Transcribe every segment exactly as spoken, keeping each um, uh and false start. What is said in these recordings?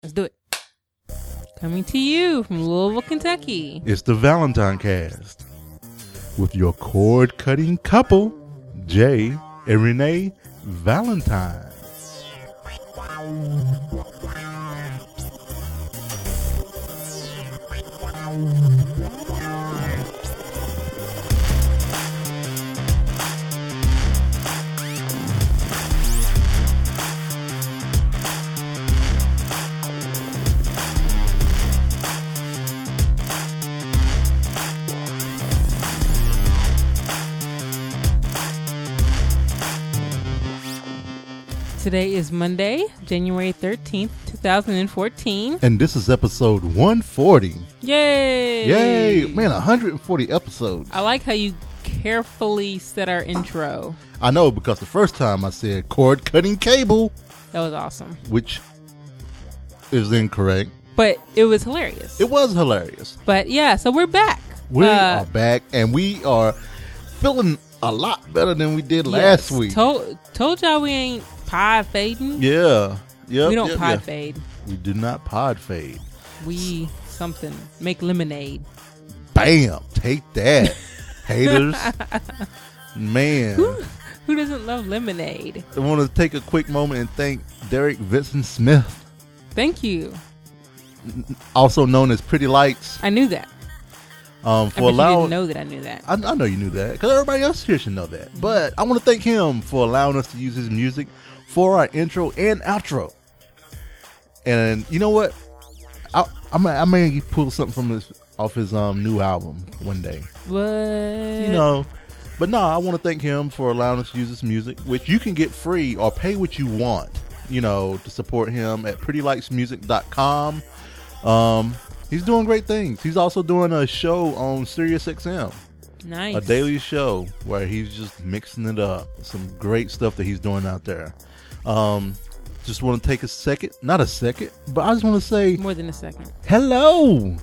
Let's do it. Coming to you from Louisville, Kentucky. It's the Valentine Cast with your cord-cutting couple, Jay and Renee Valentine. Today is Monday, January thirteenth, twenty fourteen. And this is episode one forty. Yay! Yay! Man, one hundred forty episodes. I like how you carefully said our intro. I know, because the first time I said cord-cutting cable, That was awesome. which is incorrect. But it was hilarious. It was hilarious. But yeah, so we're back. We Uh, are back, and we are feeling a lot better than we did yes, last week. Told, told y'all we ain't pod fading. Yeah. Yep, we don't yep, pod yep. fade. We do not pod fade. We something. Make lemonade. Bam! Take that, haters. Man, Who, who doesn't love lemonade? I want to take a quick moment and thank Derek Vincent Smith, Thank you. also known as Pretty Lights, I knew that. um, I for bet you allowing. didn't know that I knew that. I, I know you knew that, because everybody else here should know that. But I want to thank him for allowing us to use his music for our intro and outro. And you know what? I, I may I may pull something from his off his um new album one day. What? You know, but no, I want to thank him for allowing us to use his music, which you can get free or pay what you want, you know, to support him at pretty lights music dot com. Um, he's doing great things. He's also doing a show on Sirius X M, Nice. a daily show where he's just mixing it up. Some great stuff that he's doing out there. Um, just want to take a second, not a second, but I just want to say More than a second. hello.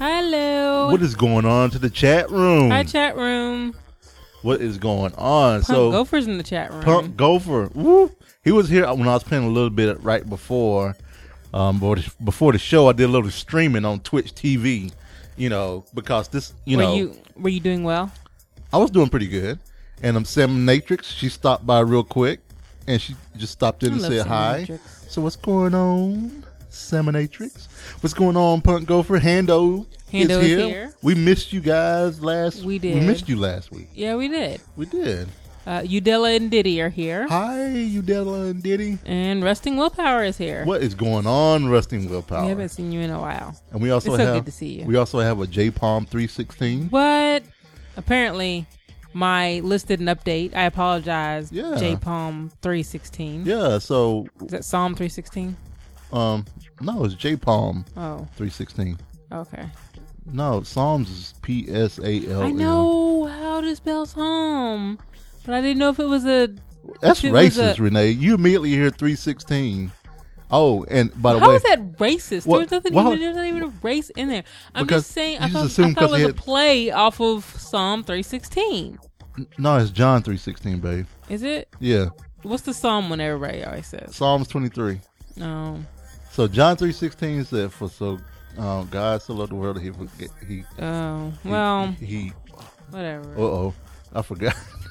Hello. What is going on to the chat room? Hi, chat room. What is going on? Punk so Gopher's in the chat room. Punk Gopher, woo. He was here when I was playing a little bit right before, um, before the show. I did a little streaming on Twitch T V, you know, because this, you were know, you were you doing well? I was doing pretty good. And I'm um, Salmonatrix. She stopped by real quick, and she just stopped in I and love said hi. Salmonatrix. So what's going on, Salmonatrix? What's going on, Punk Gopher? Hando, Hando is is here. here. We missed you guys last. We did. We missed you last week. Yeah, we did. We did. Uh, Udella and Diddy are here, Hi, Udella and Diddy. and Resting Willpower is here. What is going on, Rusting Willpower? We haven't seen you in a while. And we also It's so have good to see you. we also have a J Palm three sixteen. What? Apparently, my list didn't update. I apologize. Yeah. J Palm three sixteen. Yeah, so Is that Psalm three sixteen? um no, it's J Palm Oh, three sixteen. okay. No, Psalms is P S A L M. I know how to spell Psalm, but I didn't know if it was a. That's if it was racist, a- Renee. You immediately hear three sixteen. Oh, and by the How way, is that racist? What- There's nothing well, even. There's not even a race in there. I'm because just saying. you I just thought, I assumed thought it 'cause was he a had- play off of Psalm three sixteen. no, it's John three sixteen, babe. Is it? Yeah, What's the Psalm one everybody always says? Psalms twenty-three. No. So John three sixteen said, "For so uh, God so loved the world that he forget, he Oh he- well, he, he whatever. uh oh, I forgot."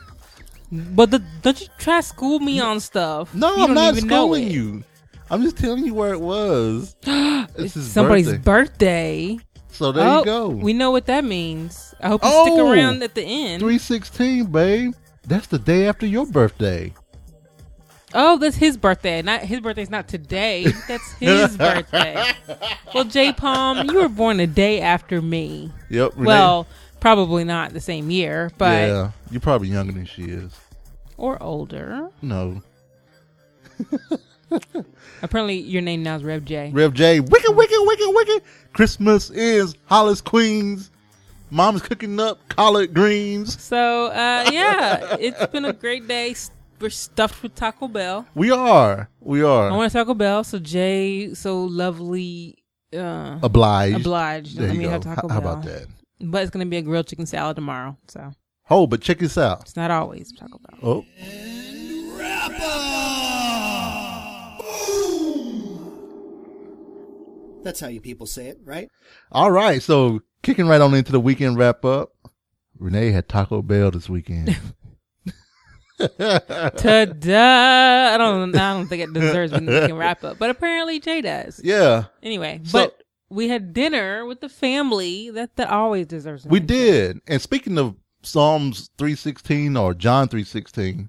But the, don't you try to school me on stuff? No, You I'm don't not even know schooling it. you. I'm just telling you where it was. It's his Somebody's birthday. birthday. So there oh, you go. We know what that means. I hope you Oh, stick around at the end. three sixteen, babe. That's the day after your birthday. Oh, that's his birthday. Not his birthday's not today. That's his birthday. Well, J Palm, you were born a day after me. Yep. Renee. Well, probably not the same year, but yeah, you're probably younger than she is. or older. No. Apparently, your name now is Rev J. Rev J. Wicked, wicked, wicked, wicked. Christmas is Hollis Queens. Mom's cooking up collard greens. So, uh, yeah, it's been a great day. We're stuffed with Taco Bell. We are. We are. I want a Taco Bell. So Jay, so lovely, uh, obliged. obliged. There Let you me go. have Taco How Bell. about that? But it's gonna be a grilled chicken salad tomorrow. So Oh, but check this out. it's not always Taco Bell. Oh. That's how you people say it, right? All right. So kicking right on into the weekend wrap up. Renee had Taco Bell this weekend. Ta-da! I don't, I don't think it deserves a weekend wrap up, but apparently Jay does. Yeah. Anyway, So- but we had dinner with the family. That that always deserves a We mention. did. And speaking of Psalms three sixteen or John three sixteen,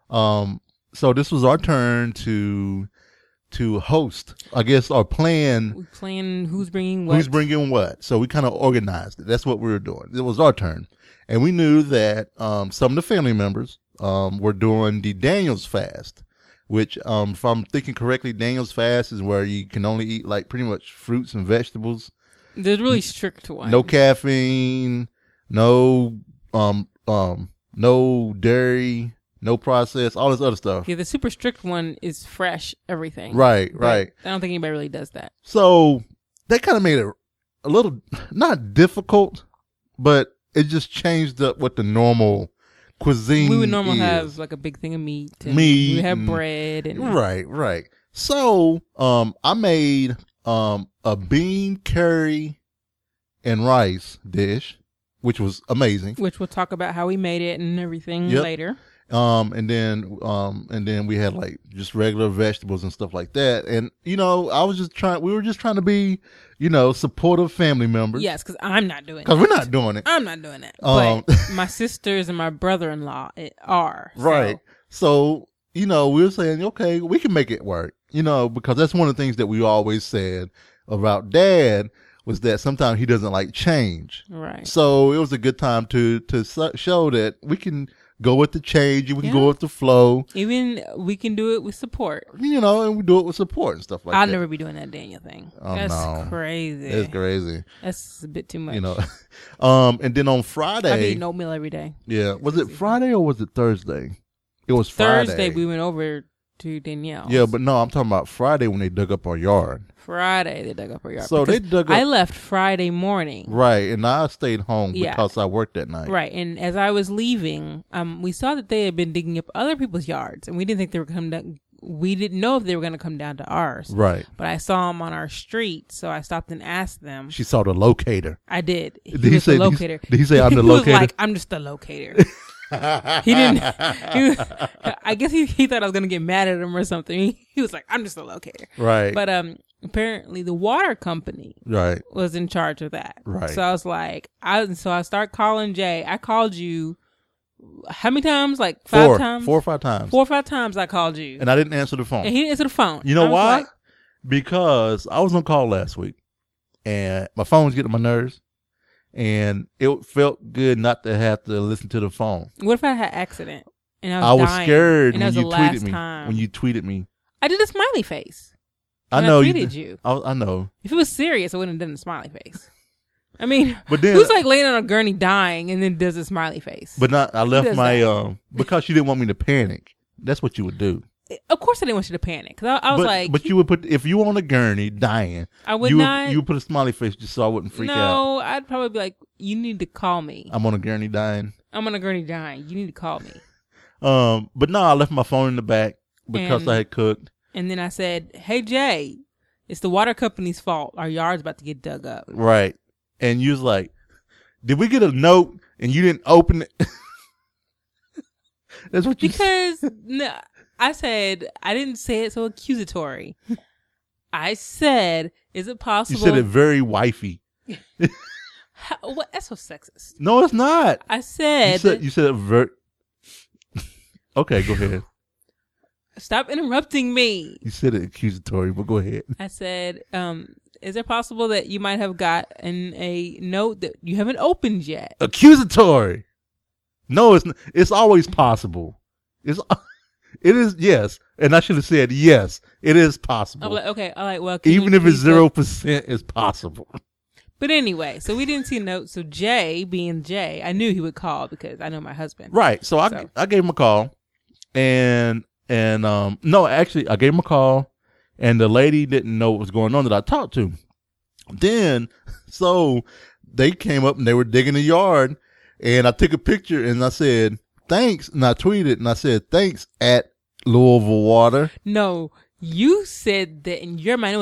um, so this was our turn to to host, I guess, our plan. We plan who's bringing what. Who's bringing what? So we kind of organized it. That's what we were doing. It was our turn. And we knew that um, some of the family members um, were doing the Daniel's fast, which, um, if I'm thinking correctly, Daniel's fast is where you can only eat like pretty much fruits and vegetables. There's really strict ones. No caffeine, no um um no dairy, no processed, all this other stuff. Yeah, the super strict one is fresh everything. Right, But right. I don't think anybody really does that. So that kind of made it a little not difficult, but it just changed up what the normal cuisine We would normally is. have like a big thing of meat. And Meat We have and- bread and Right, right. So um I made um a bean curry and rice dish, which was amazing. which we'll talk about how we made it and everything Yep. later. Um, and then, um, and then we had like just regular vegetables and stuff like that. And, you know, I was just trying, we were just trying to be, you know, supportive family members. Yes, because I'm not doing it. Cause we're not doing it. I'm not doing it. Um, but my sisters and my brother-in-law it are. So, Right. So, you know, we were saying, okay, we can make it work, you know, because that's one of the things that we always said about Dad was that sometimes he doesn't like change. Right. So it was a good time to, to so- show that we can go with the change, we can Yeah. go with the flow, Even we can do it with support. you know, and we do it with support and stuff like I'll that. never be doing that Daniel thing. Oh, That's no. crazy. It's crazy, That's a bit too much. you know. um, and then on Friday, I've eaten oatmeal every day. yeah, was it Friday or was it Thursday? It was Friday. Thursday we went over to Danielle. Yeah, but no, I'm talking about Friday when they dug up our yard. Friday they dug up our yard. So they because dug up, I left Friday morning. right, and I stayed home Yeah. because I worked that night. Right, and as I was leaving, um, we saw that they had been digging up other people's yards, and we didn't think they were coming down. We didn't know if they were going to come down to ours. Right. But I saw them on our street, so I stopped and asked them. She saw the locator. I did. He Did he was say- the did he- locator. did he say, "I'm the He locator"? was like, I'm just the locator. He didn't. He, I guess he, he thought I was going to get mad at him or something. He, he was like, I'm just the locator. Right. But um, apparently the water company right. was in charge of that. Right. So I was like, I so I start calling Jay. I called you how many times? Like five Four, times? four or five times. Four or five times I called you. And I didn't answer the phone. And he didn't answer the phone. You know I was why? like, Because I was on call last week and my phone was getting on my nerves and it felt good not to have to listen to the phone. what if I had an accident? And I was, I was dying, scared and that when was you the last tweeted me. time. When you tweeted me. I did a smiley face. I when know I you. tweeted did- you. I, I know. If it was serious, I wouldn't have done a smiley face. I mean, But then who's like laying on a gurney dying and then does a smiley face? But not I left does my that? um because you didn't want me to panic. That's what you would do. Of course, I didn't want you to panic because I, I was but, like, but you would put if you were on a gurney dying, I would you not. would, you would put a smiley face just so I wouldn't freak out. no, I'd probably be like, you need to call me. I'm on a gurney dying. I'm on a gurney dying. You need to call me. Um, but no, I left my phone in the back because And- I had cooked. And then I said, hey, Jay, it's the water company's fault. Our yard's about to get dug up. Right. And you was like, did we get a note and you didn't open it? That's what you said. Because no, I said, I didn't say it so accusatory. I said, is it You possible? said it very wifey. How, what? That's so sexist. No, it's not. I You said, said you said it very. Okay, go ahead. stop interrupting me. You said it accusatory, but go ahead. I said, um, is it possible that you might have gotten a note that you haven't opened yet? Accusatory. No, it's n- it's always possible. It's it is yes, and I should have said yes. It is I'm possible, like, okay, all right, well, can even you if it's please go- zero percent. It's possible. But anyway, so we didn't see a note. So Jay, being Jay, I knew he would call because I know my husband. Right. So I So. I gave him a call, and and um no, actually I gave him a call, and the lady didn't know what was going on that I talked to. Then so they came up and they were digging the yard, and I took a picture and I said thanks, and I tweeted and I said thanks at Louisville Water. No, you said that in your mind it was like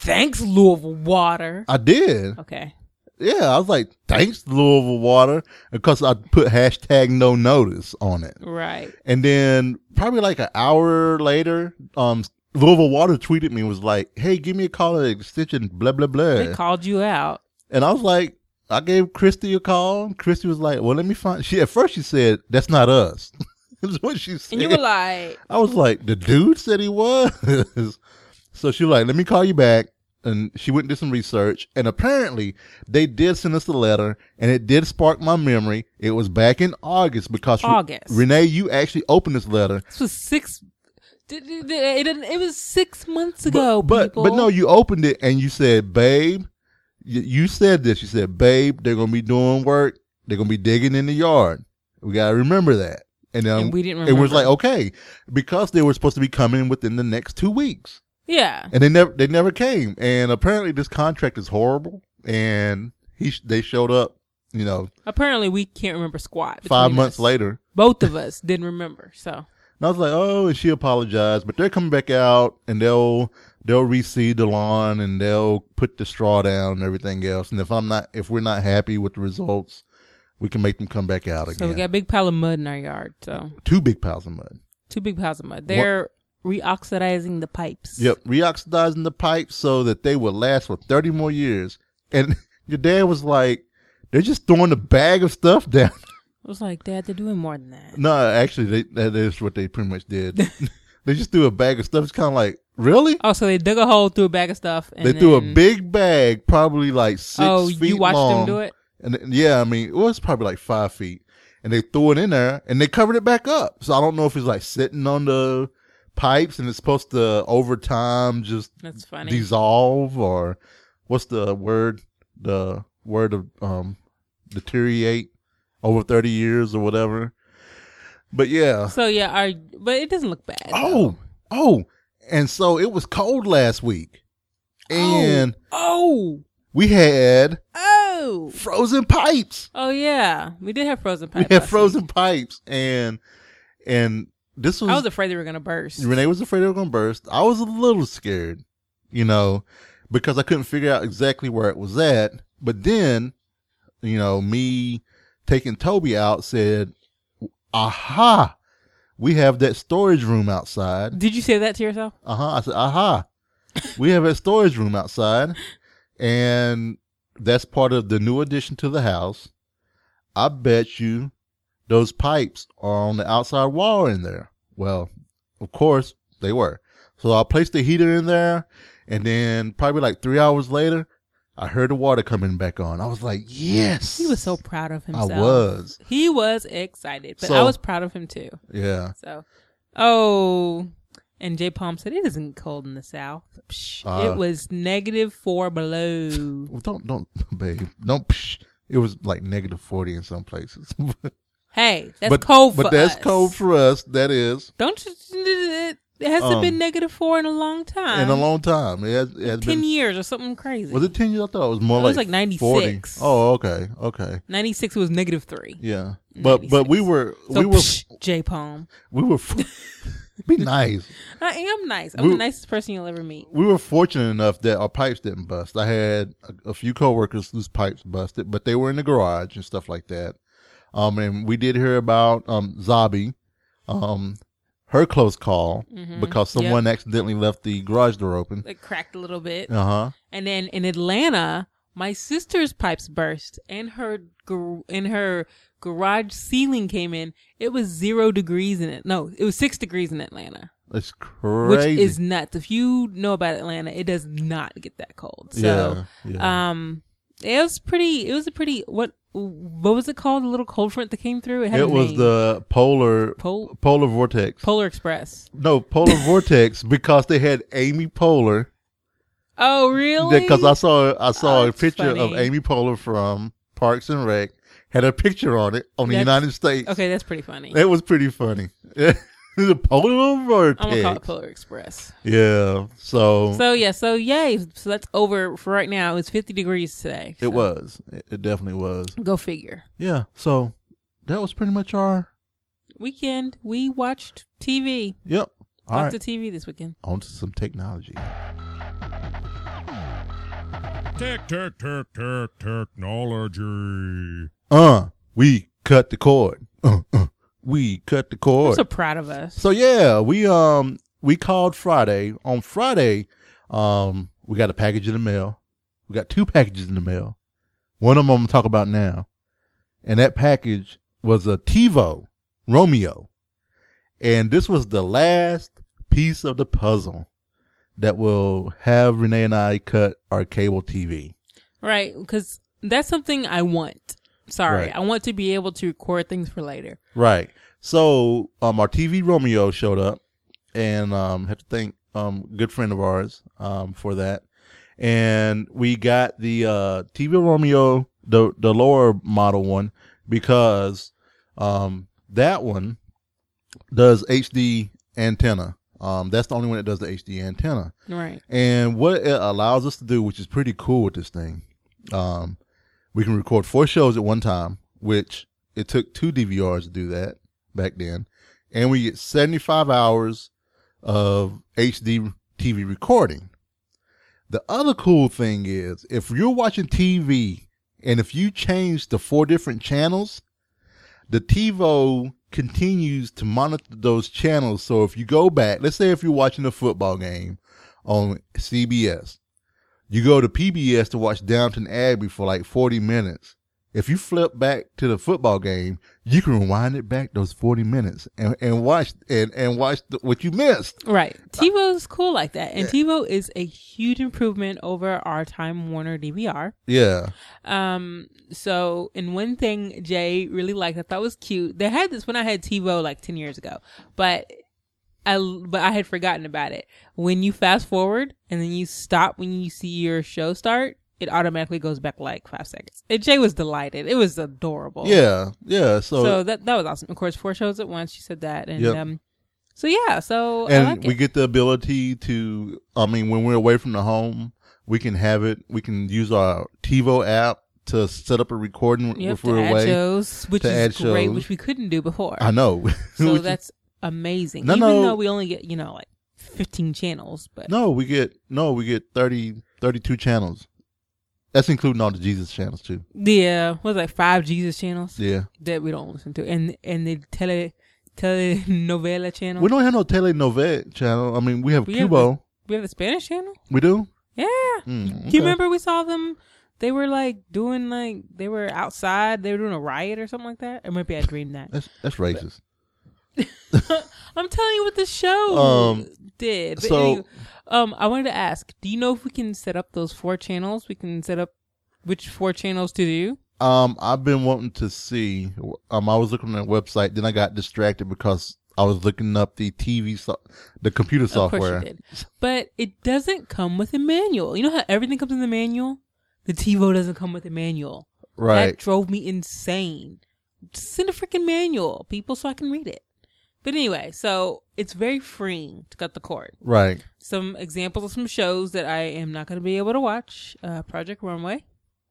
thanks, Louisville Water. I did. Okay. Yeah, I was like, thanks, Louisville Water, because I put hashtag no notice on it. Right. And then probably like an hour later, um, Louisville Water tweeted me, was like, hey, give me a call at extension blah, blah, blah. They called you out. And I was like, I gave Christy a call. Christy was like, well, let me find. She At first she said, that's not us. That's what she said. And you were like. I was like, the dude said he was. So she was like, let me call you back. And she went and did some research. And apparently they did send us a letter. And it did spark my memory. It was back in August because August. Re- Renee, you actually opened this letter. This was six. It, it, it, it was six months ago, but, people. But, but no, you opened it and you said, babe, you, you said this. You said, babe, they're going to be doing work. They're going to be digging in the yard. We got to remember that. And, um, and we didn't remember. It was like, okay, because they were supposed to be coming within the next two weeks. Yeah. And they never, they never came. And apparently this contract is horrible. And he, they showed up, you know. Apparently we can't remember squat. Five months us. later. Both of us didn't remember. So. And I was like, oh, and she apologized, but they're coming back out and they'll, they'll reseed the lawn and they'll put the straw down and everything else. And if I'm not, if we're not happy with the results, we can make them come back out again. So we got a big pile of mud in our yard. So two big piles of mud. Two big piles of mud. They're reoxidizing the pipes. Yep, reoxidizing the pipes so that they will last for thirty more years. And your dad was like, they're just throwing a bag of stuff down. I was like, Dad, they're doing more than that. No, actually, they, that is what they pretty much did. They just threw a bag of stuff. It's kind of like, really? Oh, so they dug a hole, threw a bag of stuff. And they then... threw a big bag, probably like six oh, feet long. Oh, you watched long. them do it? And yeah, I mean, it was probably like five feet. And they threw it in there and they covered it back up. So I don't know if it's like sitting on the pipes and it's supposed to over time just That's funny. dissolve, or what's the word? The word of um deteriorate over thirty years or whatever. But yeah. So yeah, our, but it doesn't look bad. Oh, though. oh. And so it was cold last week. And oh, we had oh, frozen pipes. oh yeah, we did have frozen pipes. We had last frozen week. pipes, and and this was. I was afraid they were gonna burst. Renee was afraid they were gonna burst. I was a little scared, you know, because I couldn't figure out exactly where it was at. But then, you know, me taking Toby out said, "Aha, we have that storage room outside." Did you say that to yourself? Uh huh. I said, "Aha, we have a storage room outside." And that's part of the new addition to the house. I bet you those pipes are on the outside wall in there. Well, of course they were. So I placed the heater in there, and then probably like three hours later, I heard the water coming back on. I was like, yes. He was so proud of himself. I was. He was excited, but So- I was proud of him too. Yeah. So, oh, and J Palm said it isn't cold in the South. Psh, Uh, it was negative four below. Well, don't, don't, babe. Don't, psh. It was like negative forty in some places. Hey, that's but, cold for But that's us. cold for us. That is. Don't you? It hasn't Um, been negative four in a long time. In a long time. It has, it has Ten been. years or something crazy. Was it ten years? I thought it was more It like was like ninety-six. forty. Oh, okay. Okay. ninety-six was negative three. Yeah. But, but we were, So, we were, psh, J Palm. we were, be nice. I am nice. I'm We- the nicest person you'll ever meet. We were fortunate enough that our pipes didn't bust. I had a, a few coworkers whose pipes busted, but they were in the garage and stuff like that. Um, and we did hear about, um, Zabi, um, her close call Mhm. because someone accidentally left the garage door open. It cracked a little bit. Uh huh. And then in Atlanta, my sister's pipes burst and her gar- and her garage ceiling came in. It was zero degrees in it. No, it was six degrees in Atlanta, It's crazy. which is nuts. If you know about Atlanta, it does not get that cold. So, yeah, yeah. um, it was pretty. It was a pretty what what was it called? The little cold front that came through. It, had it a was name. the polar Pol- polar vortex. Polar Express. No, polar vortex because they had Amy Poehler. Oh, really? Because I saw I saw Oh, a that's picture of funny. Amy Poehler from Parks and Rec. Had a picture on it on the That's- United States. Okay, that's pretty funny. It was pretty funny. The polar vortex. I'm gonna call it Polar Express. Yeah. So, So yeah, so yay. So that's over for right now. It was fifty degrees today. it So was. It, it definitely was. Go figure. Yeah. So that was pretty much our. Weekend, we watched T V. Yep. All Lots right. of T V this weekend. On to some technology. Tech, tech, tech, tech, technology. Uh, we cut the cord. Uh, uh, we cut the I'm cord. so proud of us. So yeah, we um we called Friday. On Friday, um we got a package in the mail. We got two packages in the mail. One of them I'm gonna talk about now, and that package was a TiVo Romeo, and this was the last piece of the puzzle that will have Renee and I cut our cable T V. Right, because that's something I want. Sorry, Right. I want to be able to record things for later. Right. So um, our T V Romeo showed up, and um, had to thank um, a good friend of ours um, for that. And we got the uh, T V Romeo, the the lower model one, because um, that one does H D antenna. Um, that's the only one that does the H D antenna. Right. And what it allows us to do, which is pretty cool with this thing, um, we can record four shows at one time, which it took two D V Rs to do that back then. And we get seventy-five hours of H D T V recording. The other cool thing is, if you're watching T V and if you change the four different channels, the TiVo continues to monitor those channels. So if you go back, let's say if you're watching a football game on C B S, you go to P B S to watch Downton Abbey for like forty minutes. If you flip back to the football game, you can rewind it back those forty minutes and, and watch and, and watch the, what you missed. Right. TiVo is cool like that. And TiVo is a huge improvement over our Time Warner D V R. Yeah. Um, so, and one thing Jay really liked, I thought was cute. They had this when I had TiVo like ten years ago, but I, but I had forgotten about it. When you fast forward and then you stop when you see your show start, it automatically goes back like five seconds. And Jay was delighted. It was adorable. Yeah. Yeah. So, So that, that was awesome. Of course, four shows at once. She said that. And, Yep. um, so yeah, so and I like we it. get the ability to, I mean, when we're away from the home, we can have it, we can use our TiVo app to set up a recording Yep, if to we're add away. shows, which to is add great, shows. which we couldn't do before. I know. So Which- that's amazing. No, Even no. though we only get, you know, like fifteen channels, but No, we get no, we get thirty, thirty-two channels. That's including all the Jesus channels too. yeah, what was it, like five Jesus channels Yeah, that we don't listen to, and and the tele telenovela channel. we don't have no telenovela channel. I mean, we have We have Cubo. we have the Spanish channel. We do. Yeah, Mm, do okay. you remember we saw them? They were like doing like they were outside. They were doing a riot or something like that. Or maybe I dreamed that. That's that's racist. I'm telling you what the show Um, did. But so- anyway, um, I wanted to ask, do you know if we can set up those four channels? We can set up which four channels to do? Um, I've been wanting to see. Um, I was looking at a website, then I got distracted because I was looking up the T V, so- the computer software. Of course you did. But it doesn't come with a manual. You know how everything comes in the manual? The TiVo doesn't come with a manual. That Right. drove me insane. Just send a freaking manual, people, so I can read it. But anyway, so it's very freeing to cut the cord. Right. Some examples of some shows that I am not going to be able to watch. Uh, Project Runway.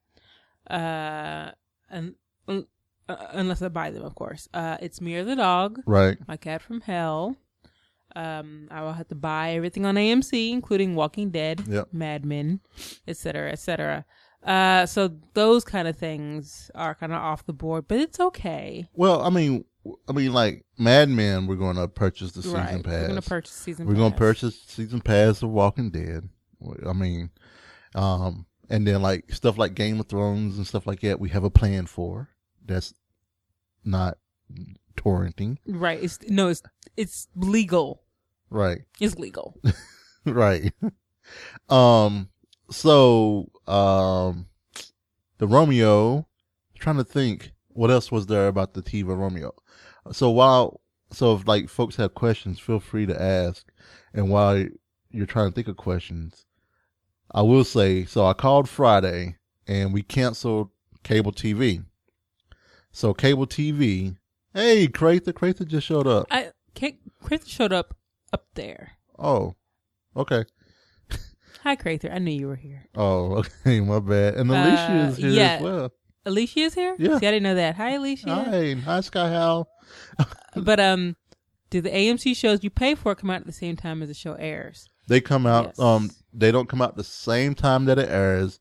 Uh, and, uh, unless I buy them, of course. Uh, It's Me or the Dog. Right. My Cat from Hell. Um, I will have to buy everything on A M C, including Walking Dead, Yep. Mad Men, et cetera, et cetera. Uh, so those kind of things are kind of off the board, but it's okay. Well, I mean, I mean, like Mad Men, we're going to purchase the season Right. pass. We're going to purchase season We're going to pass. purchase season pass of Walking Dead. I mean, um, and then like stuff like Game of Thrones and stuff like that, we have a plan for. That's not torrenting. Right. It's, no, it's, it's legal. Right. It's legal. Right. Um, so, um, the Romeo, I'm trying to think what else was there about the TiVo Romeo. So while, so if like folks have questions, feel free to ask. And while you're trying to think of questions, I will say, so I called Friday and we canceled cable T V. So cable T V, hey, Crather, Crather just showed up. I, Crather showed up up there. Oh, okay. Hi, Crather. I knew you were here. Oh, okay, my bad. And Alicia Uh, is here yeah. as well. Alicia is here? Yeah. See, I didn't know that. Hi, Alicia. Hi, hi, Sky Hal. But, um, do the A M C shows you pay for come out at the same time as the show airs? They come out. Yes. Um, they don't come out the same time that it airs,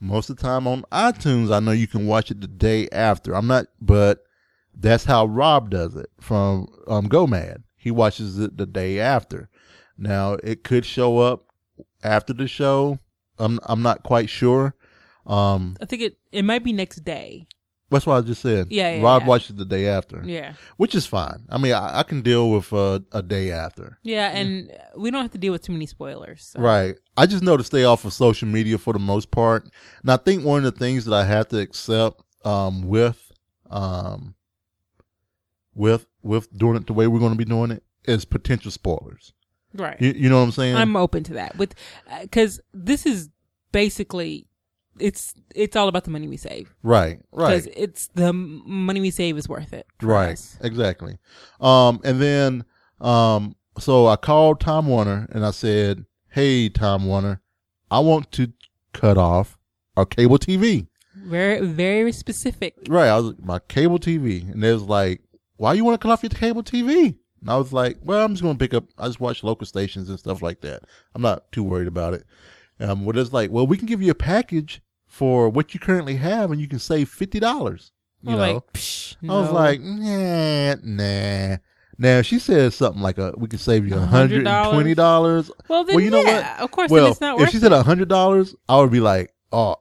Most of the time on iTunes, I know you can watch it the day after. I'm not, but that's how Rob does it from um, Go Mad. He watches it the day after. Now, it could show up after the show. I'm I'm not quite sure. Um, I think it, it might be next day. That's what I just said. Yeah, yeah, Rob yeah. watches the day after. Yeah. Which is fine. I mean, I, I can deal with uh, a day after. Yeah, and we don't have to deal with too many spoilers. So. Right. I just know to stay off of social media for the most part. And I think one of the things that I have to accept um, with um, with with doing it the way we're going to be doing it is potential spoilers. Right. You, you know what I'm saying? I'm open to that. With because this is basically it's it's all about the money we save. Right. Right. Because it's the m- money we save is worth it. for Right. us. Exactly. Um, and then um, so I called Time Warner and I said, "Hey, Time Warner, I want to cut off our cable T V." Very very specific. Right. I was like, my cable T V, and they was like, "Why you want to cut off your cable T V?" And I was like, "Well, I'm just going to pick up. I just watch local stations and stuff like that. I'm not too worried about it." Um, well, it's like, "Well, we can give you a package for what you currently have, and you can save fifty dollars." You I'm know, like, Psh, I was no. like, "Nah, nah." Now she said something like, "A we can save you a hundred and twenty dollars." well, then Well, you know yeah, what? of course, Well, then it's not worth if she it. said a hundred dollars, I would be like, "Oh,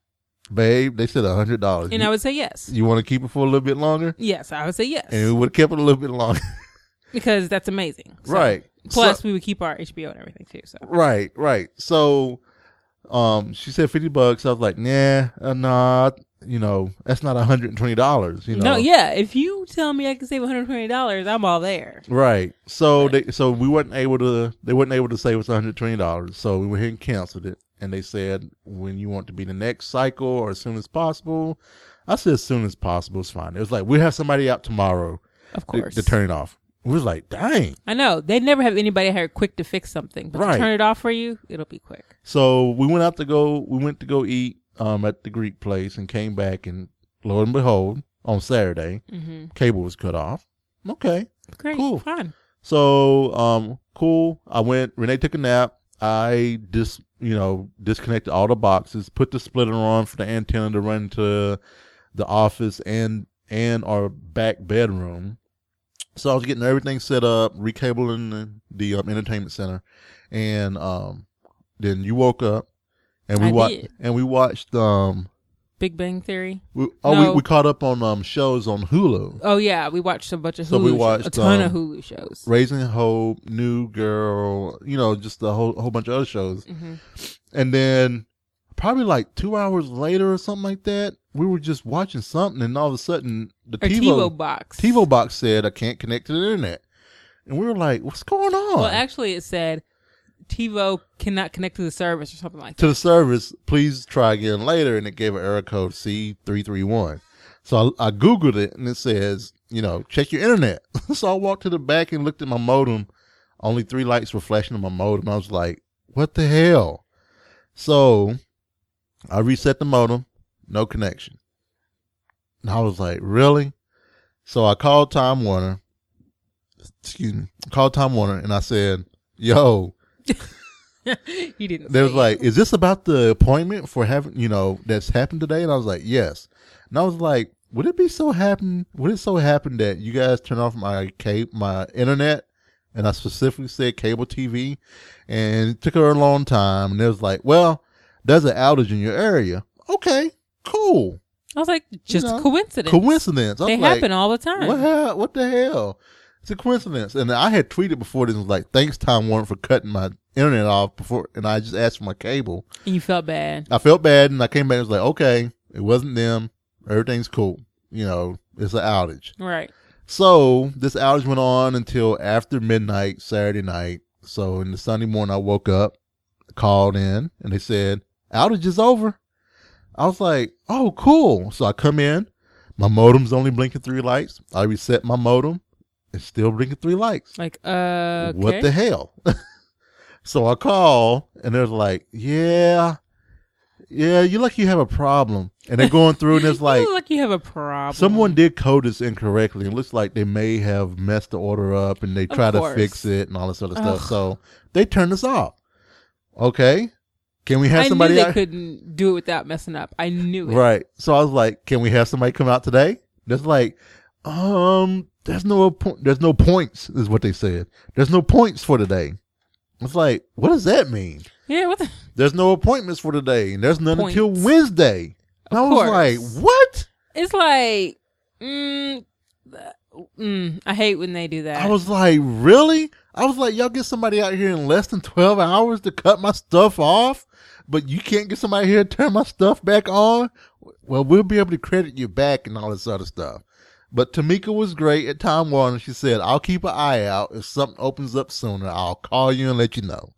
babe, they said a hundred dollars. And I would say yes. You want to keep it for a little bit longer?" Yes, I would say yes. And we would have kept it a little bit longer. Because that's amazing. So, Right. Plus, So- we would keep our H B O and everything too. So Right, right. So, um, she said fifty bucks. I was like, nah, uh, nah, you know, that's not one hundred twenty dollars, you know? no, yeah. If you tell me I can save one hundred twenty dollars, I'm all there. Right. So Right. they, so we wasn't able to, they weren't able to save us one hundred twenty dollars. So we went ahead and canceled it. And they said, when you want to be the next cycle or as soon as possible. I said, as soon as possible is fine. It was like, we'll have somebody out tomorrow Of to, course. to turn it off. We was like, dang. I know. They never have anybody here quick to fix something. But Right. to turn it off for you, it'll be quick. So we went out to go, we went to go eat um, at the Greek place and came back, and lo and behold, on Saturday, Mm-hmm. cable was cut off. Okay. Great. Cool. Fun. So, um, cool. I went, Renee took a nap. I dis, you know, disconnected all the boxes, put the splitter on for the antenna to run to the office and, and our back bedroom. So I was getting everything set up, recabling the, the um, entertainment center. And, um, then you woke up and we I watched, did. and we watched, um, Big Bang Theory. we, oh, No. we, we caught up on, um, shows on Hulu. Oh yeah, we watched a bunch of Hulu. So we shows. watched, a ton of um, Hulu shows. Raising Hope, New Girl, you know, just a whole, whole bunch of other shows. Mm-hmm. And then probably like two hours later or something like that, we were just watching something, and all of a sudden the Or TiVo, TiVo box. TiVo box said, "I can't connect to the internet." And we were like, what's going on? Well, actually, it said TiVo cannot connect to the service or something like that. to the service, please try again later. And it gave an error code C three three one. So I, I Googled it, and it says, you know, check your internet. So I walked to the back and looked at my modem. Only three lights were flashing on my modem. I was like, what the hell? So I reset the modem, no connection. And I was like, really? So I called Time Warner. Excuse me. I called Time Warner and I said, yo, You didn't. they was say like, is this about the appointment for having, you know, that's happened today? And I was like, yes. And I was like, would it be so happen? Would it so happen that you guys turn off my cable, my internet? And I specifically said cable T V, and it took her a long time. And it was like, well, there's an outage in your area. Okay, cool. I was like, just You know, a coincidence. Coincidence. I was They like, happen all the time. What hell? What the hell? It's a coincidence. And I had tweeted before this was like, thanks Time Warner for cutting my internet off before, and I just asked for my cable. And you felt bad. I felt bad, and I came back and was like, okay, it wasn't them. Everything's cool. You know, it's an outage. Right. So this outage went on until after midnight Saturday night. So in the Sunday morning, I woke up, called in, and they said, outage is over. I was like, oh, cool. So I come in. My modem's only blinking three lights. I reset my modem. It's still blinking three lights. Like, uh, okay. What the hell? So I call, and they're like, yeah, yeah, you lucky you have a problem. And they're going through, and it's like, you look like you have a problem. someone did code this incorrectly. It looks like they may have messed the order up, and they try to course. fix it and all this other Ugh. stuff. So they turned us off. Okay. can we have I somebody knew they out? couldn't do it without messing up. I knew it. Right. So I was like, can we have somebody come out today? That's like, um, there's no point. There's no points is what they said. There's no points for today. It's like, what does that mean? Yeah, what the? There's no appointments for today, and there's none Points. until Wednesday. And I Of was course. like, what? It's like, mm, mm, I hate when they do that. I was like, really? I was like, y'all get somebody out here in less than twelve hours to cut my stuff off, but you can't get somebody here to turn my stuff back on? Well, we'll be able to credit you back and all this other stuff. But Tamika was great at Time Warner. She said, I'll keep an eye out. If something opens up sooner, I'll call you and let you know.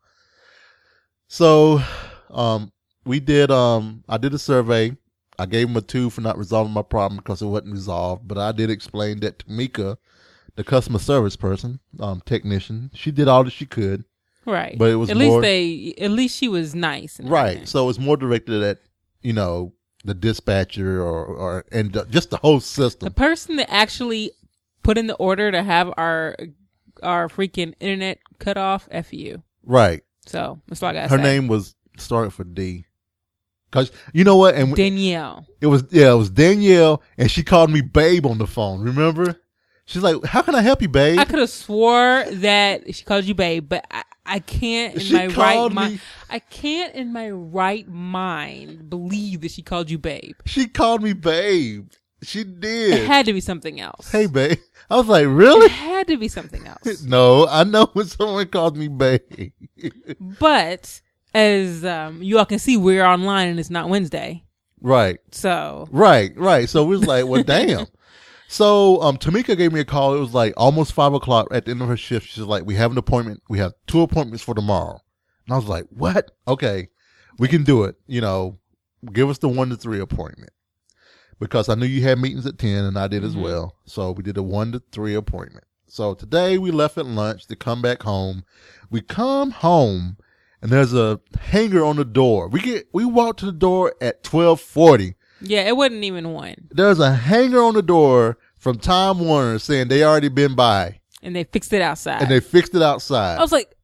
So, um, we did, um, I did a survey. I gave him a two for not resolving my problem because it wasn't resolved. But I did explain that Tamika, the customer service person, um, technician, she did all that she could. Right. But it was at more, least they, at least she was nice. and right. everything. So it was more directed at, you know, the dispatcher or, or, and the, just the whole The system. person that actually put in the order to have our, our freaking internet cut off, F you. Right. So that's all I gotta Her say. name was started for D. Cause you know what? And Danielle. it was, yeah, it was Danielle and she called me babe on the phone. Remember? She's like, how can I help you, babe? I could have swore that she called you babe, but I, I can't in She my right called mind. me- I can't in my right mind believe that she called you babe. She called me babe. She It did. had to be something else. Hey, babe. I was like, It really? had to be something else. No, I know when someone calls me babe. But as um, you all can see, we're online and it's not Wednesday. Right. So Right, right. So we was like, well, damn. So um, Tamika gave me a call. It was like almost five o'clock at the end of her shift. She's like, we have an appointment. We have two appointments for tomorrow. And I was like, what? Okay, we can do it. You know, give us the one to three appointment. Because I knew you had meetings at ten and I did as Mhm. well. So we did a one to three appointment. So today we left at lunch to come back home. We come home and there's a hanger on the door. We get, we walk to the door at twelve forty. yeah, it wasn't even one, There's a hanger on the door from Time Warner saying they already been by and they fixed it outside. and they fixed it outside. I was like,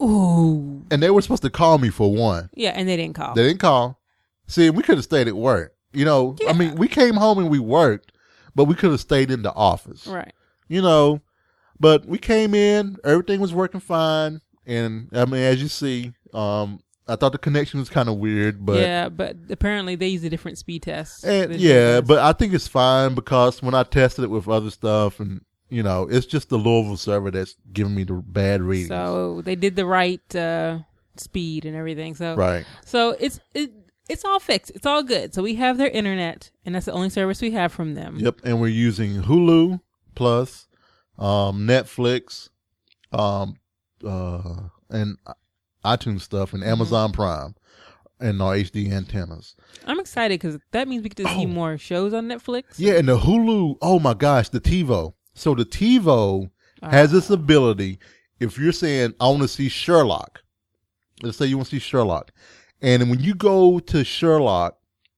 ooh, And they were supposed to call me for one. yeah, and they didn't call. They didn't call. See, we could have stayed at work. You know, Yeah. I mean, we came home and we worked, but we could have stayed in the office. Right. You know, but we came in, everything was working fine. And I mean, as you see, um, I thought the connection was kind of weird, but yeah, but apparently they use a different speed test. and, than yeah, yours. but I think it's fine because when I tested it with other stuff and, you know, it's just the Louisville server that's giving me the bad readings. So they did the right uh, speed and everything. So Right. so it's it, it's all fixed. It's all good. So we have their internet, and that's the only service we have from them. Yep. And we're using Hulu Plus, um, Netflix, um, uh, and iTunes stuff and Amazon Prime and our H D antennas. I'm excited because that means we get to see Oh. more shows on Netflix. Yeah. And the Hulu, oh my gosh, the TiVo. So the TiVo has this ability. If you're saying, I want to see Sherlock, let's say you want to see Sherlock. And when you go to Sherlock,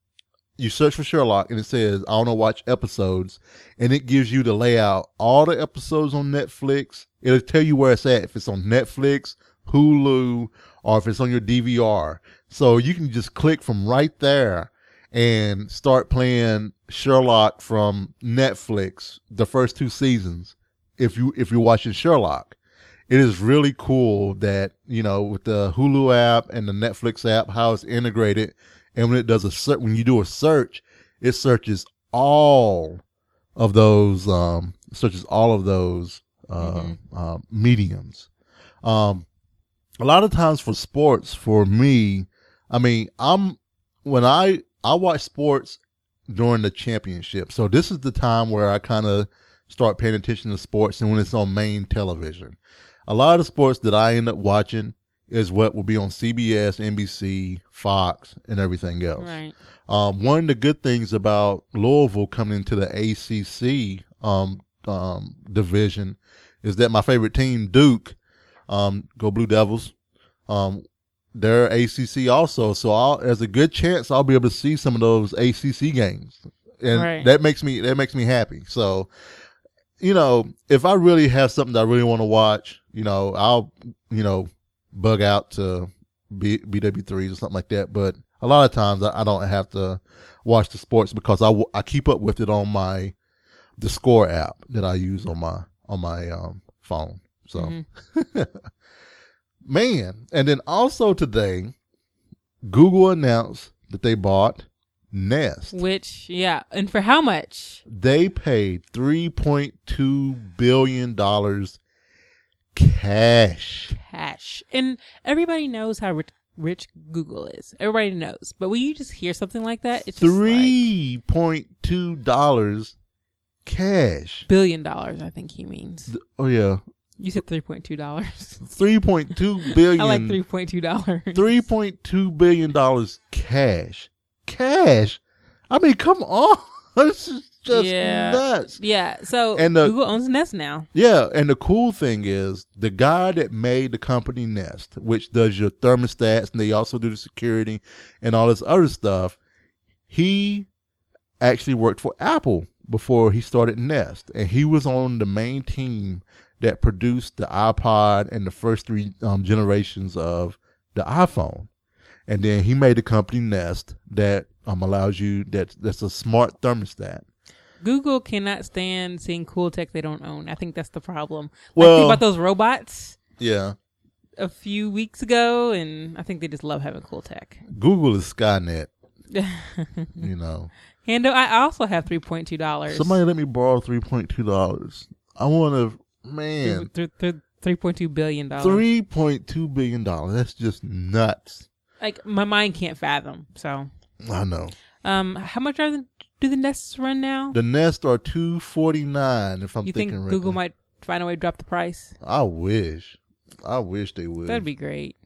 you search for Sherlock and it says, I want to watch episodes. And it gives you the layout, all the episodes on Netflix. It'll tell you where it's at. If it's on Netflix, Hulu, or if it's on your D V R. So you can just click from right there and start playing Sherlock from Netflix, the first two seasons. If you, if you're watching Sherlock. It is really cool that, you know, with the Hulu app and the Netflix app, how it's integrated. And when it does a search, when you do a search, it searches all of those, um, searches all of those, uh, Mm-hmm. uh, mediums. Um, a lot of times for sports, for me, I mean, I'm, when I, I watch sports during the championship. So this is the time where I kind of start paying attention to sports and when it's on main television. A lot of sports that I end up watching is what will be on C B S, N B C, Fox, and everything else. Right. Um, one of the good things about Louisville coming into the A C C um, um, division is that my favorite team, Duke, um, go Blue Devils, um, they're A C C also. So I'll, there's a good chance I'll be able to see some of those A C C games, and Right. that makes me that makes me happy. So, you know, if I really have something that I really want to watch, you know, I'll, you know, bug out to B, B W threes or something like that. But a lot of times I, I don't have to watch the sports because I, w- I keep up with it on my the Score app that I use on my on my um, phone. So, mm-hmm. Man, and then also today, Google announced that they bought Nest. Which, yeah, and for how much? They paid three point two billion dollars cash. Cash. And everybody knows how rich, rich Google is. Everybody knows. But when you just hear something like that, it's just three point two dollars cash. Billion dollars, I think he means. Th- oh, yeah. You said three point two dollars. three point two billion dollars. I like three point two dollars. three point two billion dollars cash. Cash? I mean, come on. This is just yeah. nuts. Yeah, so and the, Google owns Nest now. Yeah, and the cool thing is the guy that made the company Nest, which does your thermostats, and they also do the security and all this other stuff, he actually worked for Apple before he started Nest. And he was on the main team that produced the iPod and the first three um, generations of the iPhone. And then he made the company Nest that um, allows you, that that's a smart thermostat. Google cannot stand seeing cool tech they don't own. I think that's the problem. Well, like, think about those robots. Yeah. A few weeks ago, and I think they just love having cool tech. Google is Skynet. You know. Hando, I also have three point two dollars. Somebody let me borrow three point two dollars. I want to, man. Th- th- th- three point two billion dollars. three point two billion dollars. That's just nuts. Like, my mind can't fathom, so. I know. Um, how much are the, do the Nests run now? The Nest are two forty-nine if I'm you thinking think right. Google might find a way to drop the price? I wish. I wish they would. That'd be great.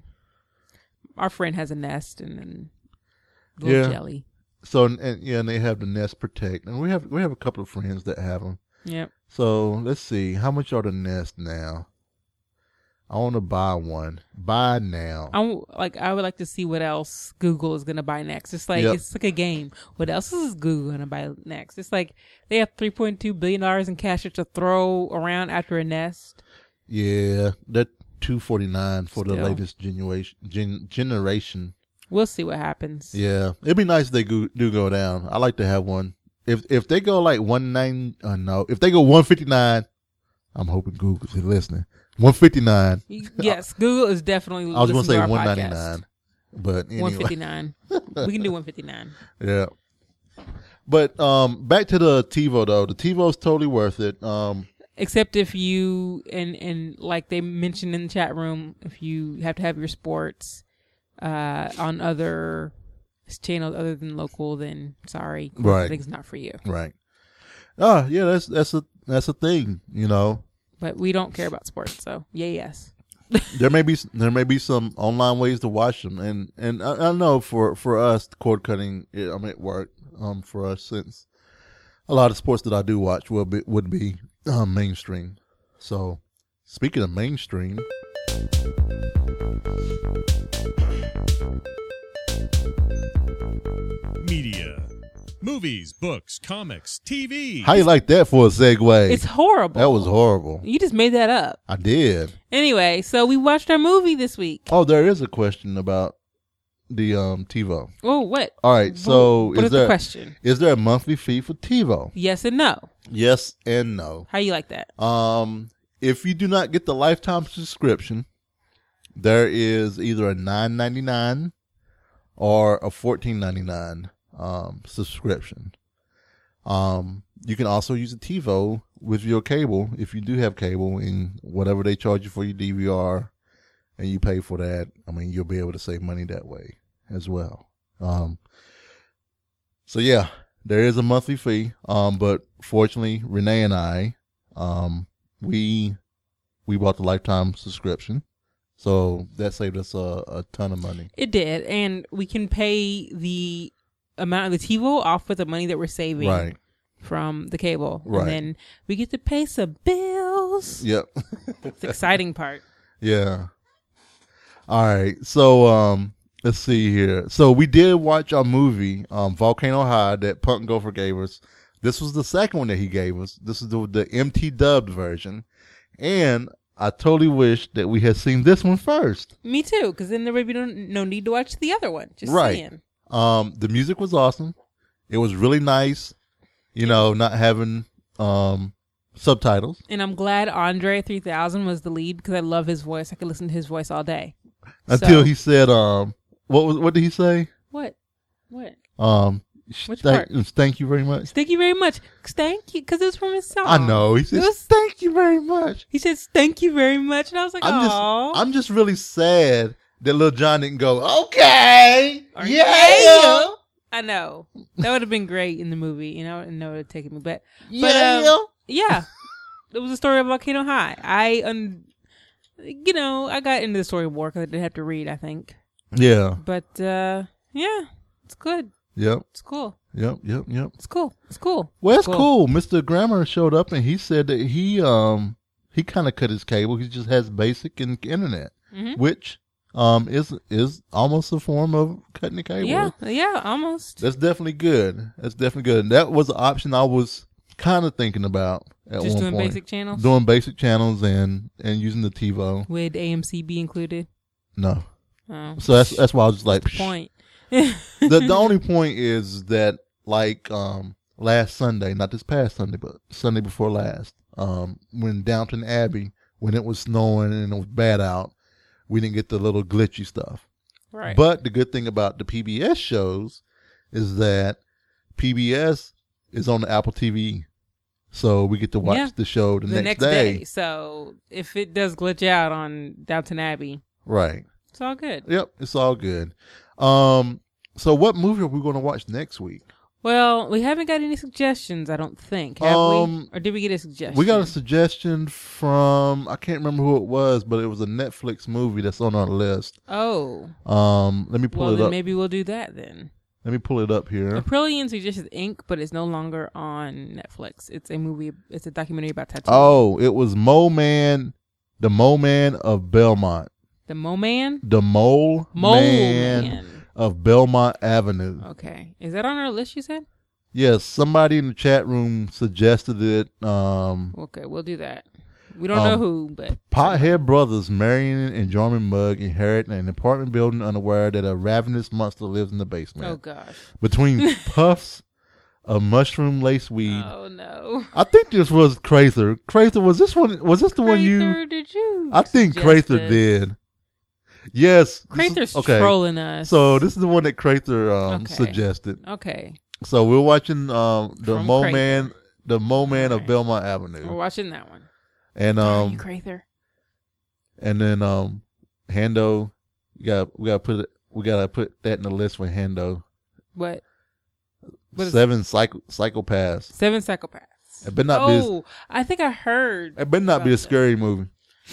Our friend has a Nest and then little yeah. jelly. So, and yeah, and they have the Nest Protect. And we have we have a couple of friends that have them. Yep. So, let's see. How much are the Nest now? I want to buy one. Buy now. I like. I would like to see what else Google is gonna buy next. It's like yep. it's like a game. What else is Google gonna buy next? It's like they have three point two billion dollars in cash to throw around after a Nest. Yeah, that two forty nine for Still. the latest generation. Gen, generation. We'll see what happens. Yeah, it'd be nice if they go, do go down. I like to have one. If if they go like one nine, uh, no, if they go one fifty nine, I'm hoping Google's listening. one fifty-nine. Yes, Google is definitely. I was going to say to one ninety-nine, but anyway. one fifty-nine. We can do one fifty-nine. Yeah. But um, back to the TiVo though. The TiVo's totally worth it. Um, Except if you and and like they mentioned in the chat room, if you have to have your sports uh, on other channels other than local, then sorry, right. I think it's not for you. Right. Oh yeah, that's that's a that's a thing, you know. But we don't care about sports, so yeah, yes. there may be there may be some online ways to watch them, and and I, I know for for us, cord cutting, it, I mean, it worked um for us since a lot of sports that I do watch will be would be um, mainstream. So speaking of mainstream. Media. Movies, books, comics, T V. How you like that for a segue? It's horrible. That was horrible. You just made that up. I did. Anyway, so we watched our movie this week. Oh, there is a question about the um TiVo. Oh, what? All right, so what is, is there the question? Is there a monthly fee for TiVo? Yes and no. Yes and no. How you like that? Um, if you do not get the lifetime subscription, there is either a nine ninety-nine or a fourteen ninety-nine um subscription. Um, you can also use a TiVo with your cable if you do have cable, and whatever they charge you for your D V R, and you pay for that. I mean, you'll be able to save money that way as well. Um, so yeah, there is a monthly fee. Um, but fortunately, Renee and I, um, we we bought the lifetime subscription, so that saved us a, a ton of money. It did, and we can pay the amount of the TiVo off with the money that we're saving Right. from the cable, Right. and then we get to pay some bills. Yep. It's the exciting part. Yeah. All right. So um, let's see here. So we did watch our movie, um, Volcano High, that Punk Gopher gave us. This was the second one that he gave us. This is the the M T dubbed version, and I totally wish that we had seen this one first. Me too, because then there would be no, no need to watch the other one. Just Right. saying. Um, the music was awesome. It was really nice, you know, not having um subtitles. And I'm glad Andre three thousand was the lead because I love his voice. I could listen to his voice all day. Until So- he said, um, what was what did he say? What? What? Um, Which thank, part? thank you very much. Thank you very much. Thank you, because it was from his song. I know. He said, It was- thank you very much. He says, thank you very much. And I was like, I'm just, oh. I'm just really sad that Lil Jon didn't go, okay, Or, yeah, I know. That would have been great in the movie. You know, and that would have taken me back. yeah. um, Yeah. It was a story of Volcano High. I, um, you know, I got into the story more because I did have to read, I think. yeah, But, uh, yeah, it's good. yep, It's cool. yep, yep, yep. It's cool. It's cool. Well, it's cool. Mister Grammer showed up and he said that he, um, he kind of cut his cable. He just has basic and internet, Mhm. which, um, is, is almost a form of cutting the cable. Yeah, yeah, almost. That's definitely good. That's definitely good. And that was an option I was kind of thinking about at Just one doing point. basic channels? Doing basic channels and, and using the TiVo. Would A M C be included? No. Oh. So that's that's why I was just like, What's the point. the the only point is that like um last Sunday, not this past Sunday, but Sunday before last, um when Downton Abbey, when it was snowing and it was bad out, we didn't get the little glitchy stuff. Right. But the good thing about the P B S shows is that P B S is on the Apple T V, so we get to watch Yeah. the show the, the next, next day. day. So if it does glitch out on Downton Abbey, Right. it's all good. Yep. It's all good. Um. So what movie are we going to watch next week? Well, we haven't got any suggestions, I don't think. Have Um, we? Or did we get a suggestion? We got a suggestion from I can't remember who it was, but it was a Netflix movie that's on our list. Oh. Um, let me pull Well, it then up. maybe we'll do that then. Let me pull it up here. Aprillian suggested Ink, but it's no longer on Netflix. It's a movie. It's a documentary about tattooing. Oh, it was Mole Man, the Mole Man of Belmont, The Mo Man? the Mole, Mole Man, Man. of Belmont Avenue. Okay. Is that on our list, you said? Yes, somebody in the chat room suggested it. Um, Okay, we'll do that. We don't Um, know who, but Pothead brothers Marion and Jorman Mugg inherit an apartment building unaware that a ravenous monster lives in the basement. oh gosh. Between puffs of mushroom lace weed. Oh no. I think this was Crather. Crather, was this one? Was this the one you? Crather, did you? I think suggest Crather this? did. Yes. this is- Crather's okay. trolling us. So this is the one that Crather um, Okay. suggested. Okay. So we're watching um, the From Mo Crather. Man, the Mo Man of Alright. Belmont We're Avenue, watching that one. and Are you um, Crather? and then um, Hando. We got we got to put it. We got to put that in the list for Hando. What? What is Seven psycho psychopaths. Seven Psychopaths. It better not be. oh, I think I heard. It better not be a about scary movie.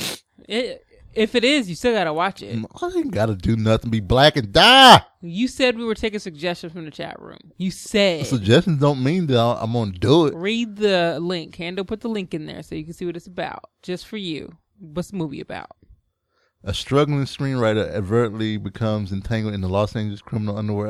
It, if it is, you still gotta watch it. I ain't got to do nothing. Be black and die. You said we were taking suggestions from the chat room. You said. Suggestions don't mean that I- I'm gonna do it. Read the link. Hando put the link in there so you can see what it's about. Just for you. What's the movie about? A struggling screenwriter advertently becomes entangled in the Los Angeles criminal underworld.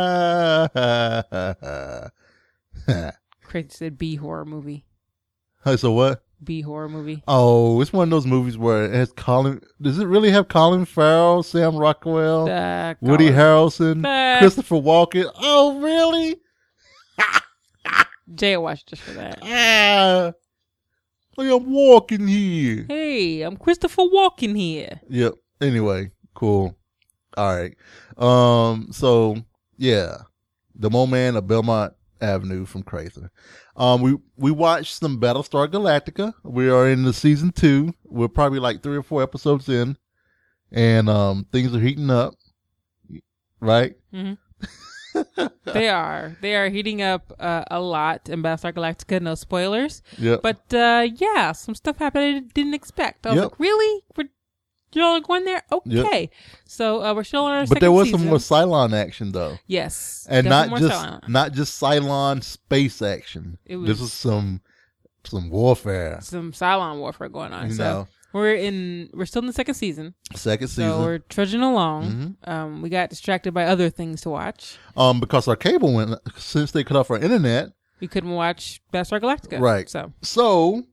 Ah, Crazy said B horror movie. Hey, so what? B horror movie. Oh, it's one of those movies where it has Colin. Does it really have Colin Farrell, Sam Rockwell, Uh, Woody Colin- Harrelson, Uh. Christopher Walken? Oh, really? Jay watched just for that. Ah, I am walking here. Hey, I'm Christopher Walken here. Yep. Anyway, cool. All right. Um. So yeah, the Mo Man of Belmont Avenue from Crather. Um. We we watched some Battlestar Galactica. We are in the season two. We're probably like three or four episodes in, and um things are heating up. Right. hmm they are. They are heating up uh, a lot in Battlestar Galactica. No spoilers. Yep. But uh, yeah, some stuff happened I didn't expect. I was Yep. like, really? We're, y'all are going there? Okay. So uh, we're still on our but second there was season. some more Cylon action though, Yes. and definitely not more just Cylon. not just Cylon space action. It this was- is some some warfare. Some Cylon warfare going on. You so know. we're in. We're still in the second season. Second So season. we're trudging along. Mhm. Um, we got distracted by other things to watch. Um, because our cable went since they cut off our internet. We couldn't watch Battlestar Galactica. Right. So So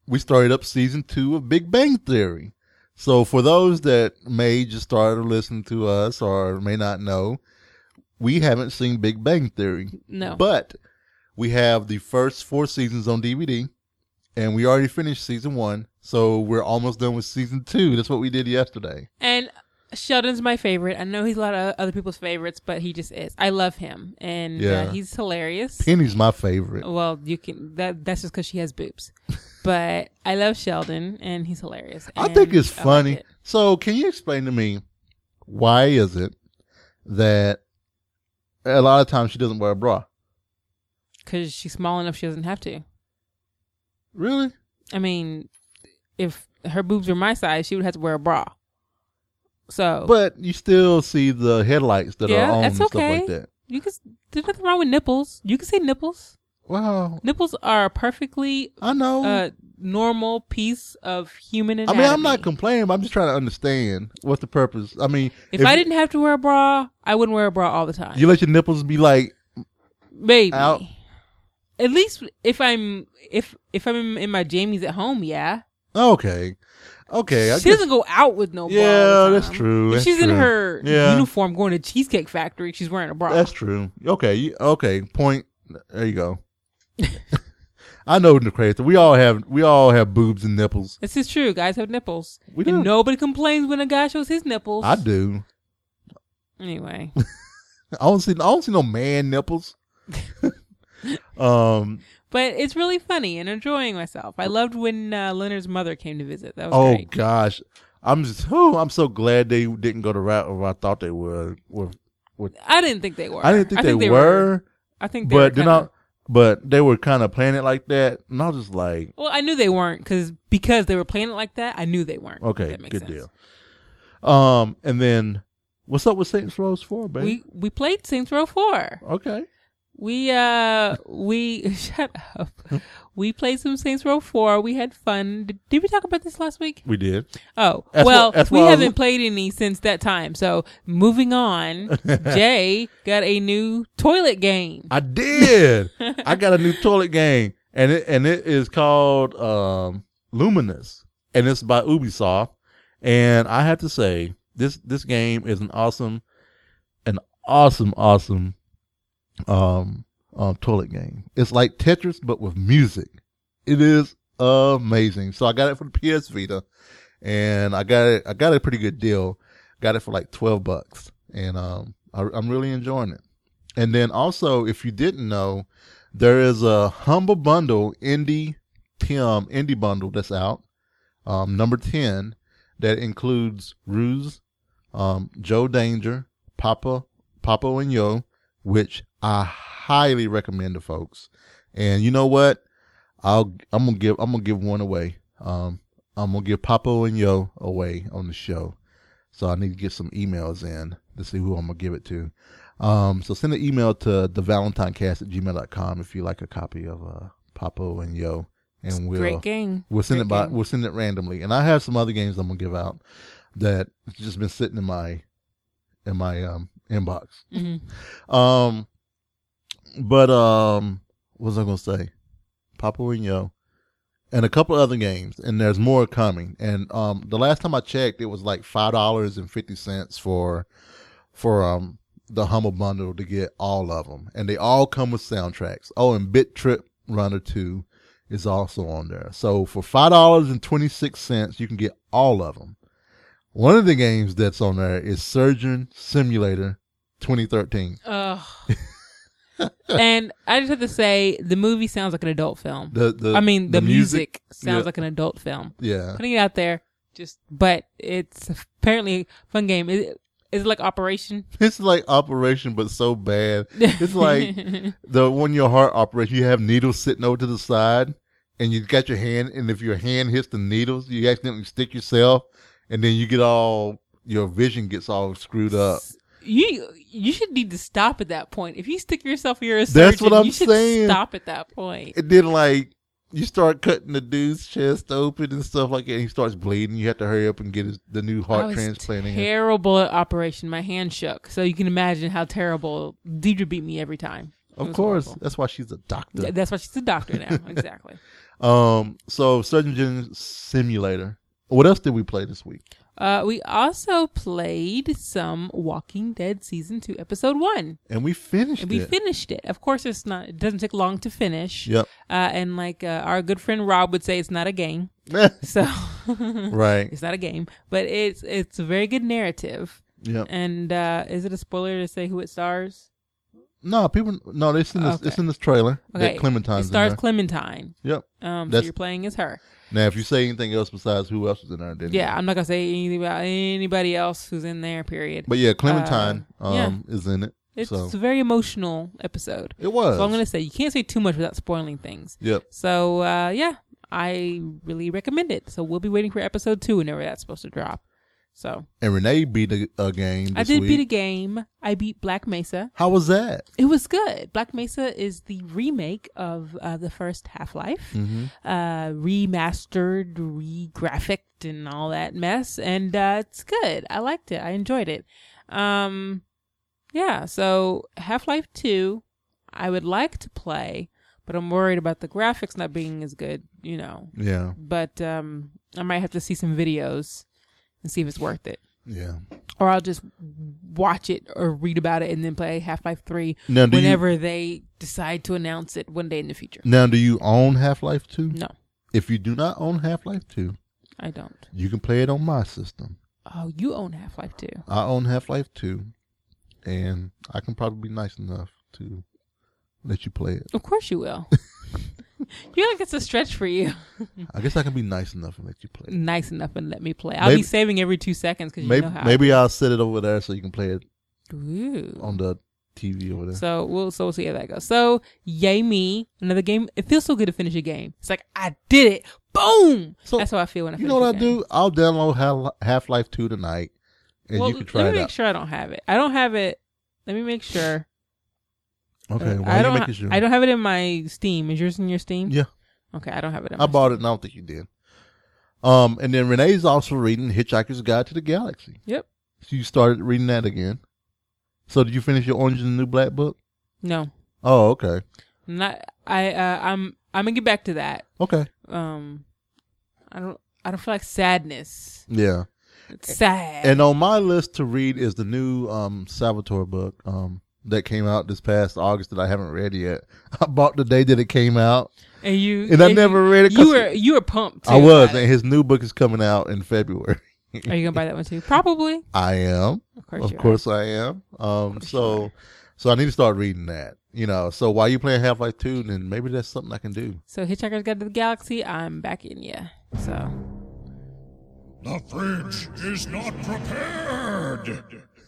we started up season two of Big Bang Theory. So for those that may just start listening to us or may not know, we haven't seen Big Bang Theory. No. But we have the first four seasons on D V D, and we already finished season one. So we're almost done with season two. That's what we did yesterday. And Sheldon's my favorite. I know he's a lot of other people's favorites, but he just is. I love him, and Yeah. uh, he's hilarious. Penny's my favorite. Well, you can that that's just because she has boobs. But I love Sheldon, and he's hilarious. I think and it's I like funny. it. So can you explain to me why is it that a lot of times she doesn't wear a bra? Because she's small enough, she doesn't have to. Really? I mean, if her boobs were my size, she would have to wear a bra. So, But you still see the headlights that Yeah, are on and that's stuff okay. like that. you can. There's nothing wrong with nipples. You can say nipples. Well, Nipples are a perfectly I know. uh, normal piece of human I anatomy. mean, I'm not complaining. But I'm just trying to understand what's the purpose. I mean, If, I didn't have to wear a bra, I wouldn't wear a bra all the time. you let your nipples be like, Maybe. out. At least if I'm if if I'm in my jammies at home, yeah. okay, okay. I She guess, doesn't go out with no bra. all yeah, the that's time. true. If That's she's in true. her Yeah. uniform going to Cheesecake Factory, she's wearing a bra. That's true. Okay, you, okay. Point. There you go. I know the crazy. We all have we all have boobs and nipples. This is true. Guys have nipples. We And do. nobody complains when a guy shows his nipples. I do. Anyway. I don't see. I don't see no man nipples. um. But it's really funny and enjoying myself. I loved when uh, Leonard's mother came to visit. That was Oh great. gosh, I'm just. Oh, I'm so glad they didn't go the route of I thought they would. With, with I didn't think they were. I didn't think, they, were, I think they but were then kinda, I, but they were kind of playing it like that, and I was just like, Well, I knew they weren't because because they were playing it like that. I knew they weren't. if okay, that makes good sense. deal. Um, and then what's up with Saints Row four, baby? We we played Saints Row four. okay. We uh we shut up. We played some Saints Row four. We had fun. Did, did we talk about this last week? We did. Oh That's well, what- that's we what I was- haven't played any since that time. So moving on, Jay got a new toilet game. I did. I got a new toilet game, and it and it is called um, Luminous, and it's by Ubisoft. And I have to say, this this game is an awesome, an awesome, awesome um, um toilet game. It's like Tetris but with music. It is amazing. So I got it for the P S Vita, and I got it. I got a pretty good deal. Got it for like twelve bucks, and um, I, I'm really enjoying it. And then also, if you didn't know, there is a Humble Bundle indie Tim indie bundle that's out, um, number ten, that includes Ruse, um, Joe Danger, Papa, Papo and Yo, which I highly recommend to folks. And you know what? I'll I'm gonna give I'm gonna give one away. Um, I'm gonna give Papo and Yo away on the show. So I need to get some emails in to see who I'm gonna give it to. Um, so send an email to the valentinecast at gmail dot com if you like a copy of uh, Papo and Yo, and we'll Great game. we'll send Great it by game. we'll send it randomly. And I have some other games I'm gonna give out that just been sitting in my in my um inbox. Mhm. Um, but um, what was I gonna say? Papo and Yo, and a couple other games, and there's more coming. And um, the last time I checked, it was like five dollars and fifty cents for for um the Humble Bundle to get all of them, and they all come with soundtracks. Oh, and Bit Trip Runner two is also on there. So for five dollars and twenty six cents, you can get all of them. One of the games that's on there is Surgeon Simulator twenty thirteen. Ugh. And I just have to say, the movie sounds like an adult film. The, the I mean, the, music, sounds yeah. like an adult film. Yeah. Putting it out there, just but it's apparently a fun game. Is it, is it like Operation? It's like Operation, but so bad. It's like the when your heart operation, you have needles sitting over to the side, and you got your hand, and if your hand hits the needles, you accidentally stick yourself, and then you get all your vision gets all screwed up. You you should need to stop at that point. If you stick yourself, you're a surgeon. That's what I'm you should saying. Stop at that point. And then like you start cutting the dude's chest open and stuff like that, and he starts bleeding. You have to hurry up and get his, the new I heart was transplanting. terrible at Operation. My hand shook, so you can imagine how terrible. Deidre beat me every time. Of was course. horrible. That's why she's a doctor. Th- That's why she's a doctor now. Exactly. Um, so Surgeon General Simulator. What else did we play this week? Uh, we also played some Walking Dead season two, episode one. And we finished And we it. finished it. Of course, it's not. It doesn't take long to finish. Yep. Uh, and like uh, our good friend Rob would say, it's not a game. So Right. it's not a game, but it's it's a very good narrative. Yep. And uh, is it a spoiler to say who it stars? No, people. No, it's in this. Okay. It's in this trailer. Okay, That Clementine's it stars in there. Clementine. Yep. Um, so That's- you're playing as her. Now, if you say anything else besides who else is in there, then Yeah, I'm not gonna say anything about anybody else who's in there. Period. But yeah, Clementine Uh, yeah. um is in it. It's so a very emotional episode. it was. So I'm gonna say you can't say too much without spoiling things. Yep. So uh, yeah, I really recommend it. So we'll be waiting for episode two whenever that's supposed to drop. So And Renee beat a, a game. This I did week. beat a game. I beat Black Mesa. How was that? It was good. Black Mesa is the remake of uh, the first Half-Life, Mm-hmm. uh, remastered, re-graphicked, and all that mess. And uh, it's good. I liked it. I enjoyed it. Um, yeah. So Half-Life two, I would like to play, but I'm worried about the graphics not being as good. You know. Yeah. But um, I might have to see some videos and see if it's worth it. Yeah. Or I'll just watch it or read about it and then play Half-Life three Now, do whenever you, they decide to announce it one day in the future. now, do you own Half-Life two? No, If you do not own Half-Life two, I don't. you can play it on my system. Oh, you own Half-Life two. I own Half-Life two, and I can probably be nice enough to let you play it. Of course you will. You feel like it's a stretch for you. I guess I can be nice enough and let you play it. Nice enough and let me play. I'll Maybe- be saving every two seconds because you Maybe know how. maybe I'll set it over there so you can play it Ooh. on the T V over there. So we'll so we'll see how that goes. So yay me, another game. It feels so good to finish a game. It's like I did it. Boom. So, That's how I feel when I. You finish know what a I game. do? I'll download Hal- Half-Life two tonight, and well, you can try let it me make out. sure I don't have it. I don't have it. Let me make sure. Okay, Uh, why I are you don't. making ha- sure? I don't have it in my Steam. Is yours in your Steam? Yeah. Okay, I don't have it. In I my bought it, Steam. and I don't think you did. Um, and then Renee's also reading Hitchhiker's Guide to the Galaxy. Yep. So you started reading that again. So did you finish your Orange and the New Black book? No, Oh, okay. not. I. Uh, I'm. I'm gonna get back to that. Okay. Um, I don't. I don't feel like sadness. Yeah. It's sad. And on my list to read is the new um Salvatore book um that came out this past August that I haven't read yet. I bought the day that it came out. And you. And I never you, read it 'cause You were. You were pumped. Too I was, about and it. his new book is coming out in February. Are you gonna buy that one too? Probably. I am. Of course. Of you are. course I am. Um, course so, you are. so I need to start reading that. You know, so while you playing Half Life Two, then maybe that's something I can do. So Hitchhiker's Guide to the Galaxy. I'm back in ya. So. The fridge is not prepared.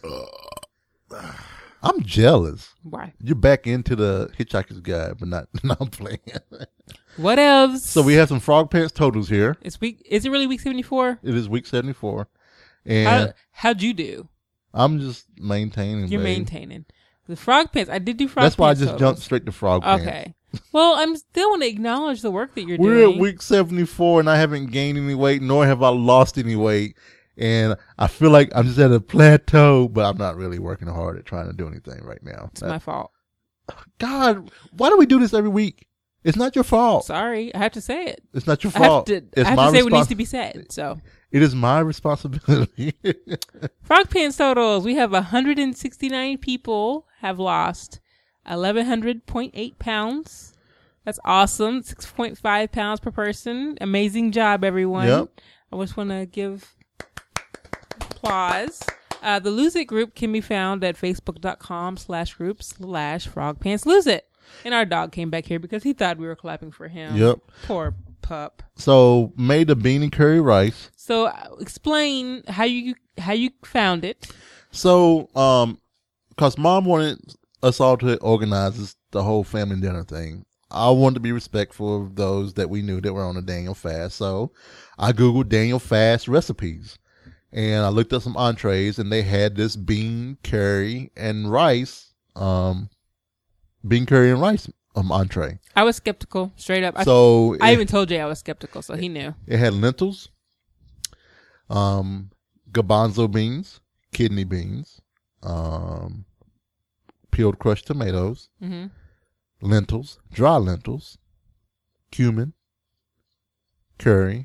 I'm jealous. Why? You're back into the Hitchhiker's Guide, but not not playing. What else? So we have some Frog Pants totals here. It's week. Is it really week seventy four? It is week seventy-four, and How, how'd you do? I'm just maintaining. You're babe. maintaining the frog pants. I did do frog. That's why I pants just totals. jumped straight to Frog Pants. Okay. Well, I'm still want to acknowledge the work that you're We're doing. at week seventy-four, and I haven't gained any weight, nor have I lost any weight. And I feel like I'm just at a plateau, but I'm not really working hard at trying to do anything right now. It's my fault. God, why do we do this every week? It's not your fault. Sorry, I have to say it. It's not your I have fault. to. it's I have my to say what respons- needs to be said. So, It is my responsibility. frog pants totals. We have one hundred sixty-nine people have lost eleven hundred point eight pounds. That's awesome. six point five pounds per person. Amazing job, everyone. Yep. I just want to give applause. Uh, the Lose It group can be found at facebook.com slash group slash frog pants lose it. And our dog came back here because he thought we were clapping for him. Yep. Poor pup. So made the bean and curry rice. So uh, explain how you how you found it. So, um, cause mom wanted us all to organize this, the whole family dinner thing. I wanted to be respectful of those that we knew that were on a Daniel fast. So I Googled Daniel fast recipes and I looked up some entrees and they had this bean curry and rice, um, bean curry and rice, um, entree. I was skeptical, straight up. I, So I it, even told Jay I was skeptical, so he knew. it had lentils, um, garbanzo beans, kidney beans, um, peeled crushed tomatoes, hmm lentils, dry lentils, cumin, curry,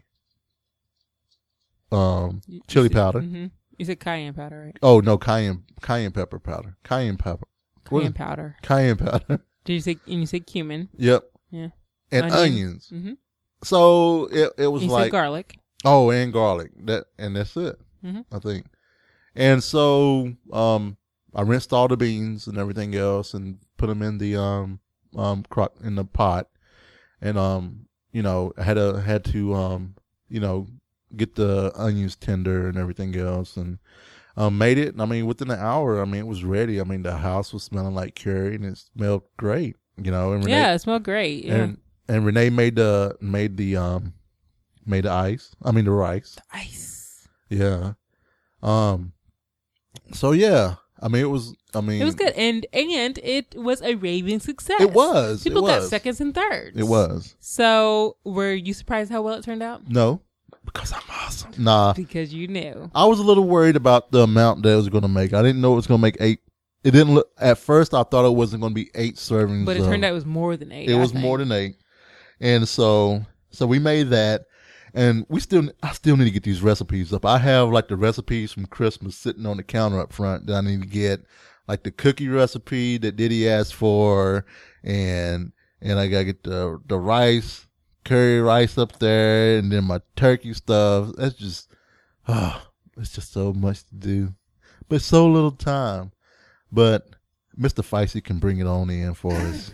um, You- you chili said- powder. mhm. You said cayenne powder, right? Oh no, cayenne cayenne pepper powder. Cayenne pepper. What Cayenne is- powder. Cayenne powder. Did you say? And you said cumin. Yep. Yeah. And Onion. onions. Mm-hmm. So it it was You like said garlic. oh, and garlic. That and that's it. Mhm. I think. And so um, I rinsed all the beans and everything else and put them in the um um crock in the pot, and um you know I had to had to um you know get the onions tender and everything else, and um made it. I mean, within an hour, I mean it was ready. I mean the house was smelling like curry and it smelled great. You know, and Renee, Yeah, it smelled great. Yeah. and and Renee made the made the um made the ice. I mean the rice. Ice. Yeah. Um. So yeah, I mean it was. I mean It was good, and and it was a raving success. It was. People it got was. seconds and thirds. It was. So, were you surprised how well it turned out? No, because I'm awesome. Nah, Because you knew. I was a little worried about the amount that it was going to make. I didn't know it was going to make eight. It didn't look at first. I thought it wasn't going to be eight servings. But it of- turned out it was more than eight. It I was think. more than eight, and so so we made that, and we still I still need to get these recipes up. I have like the recipes from Christmas sitting on the counter up front that I need to get, like the cookie recipe that Diddy asked for, and and I gotta get the the rice, curry rice up there, and then my turkey stuff. That's just, oh, it's just so much to do, but so little time. But Mister Feisty can bring it on in for us.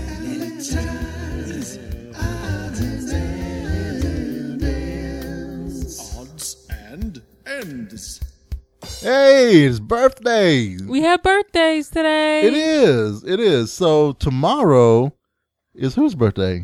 Odds and ends. Hey, it's birthday. We have birthdays today. It is. It is. So tomorrow is whose birthday?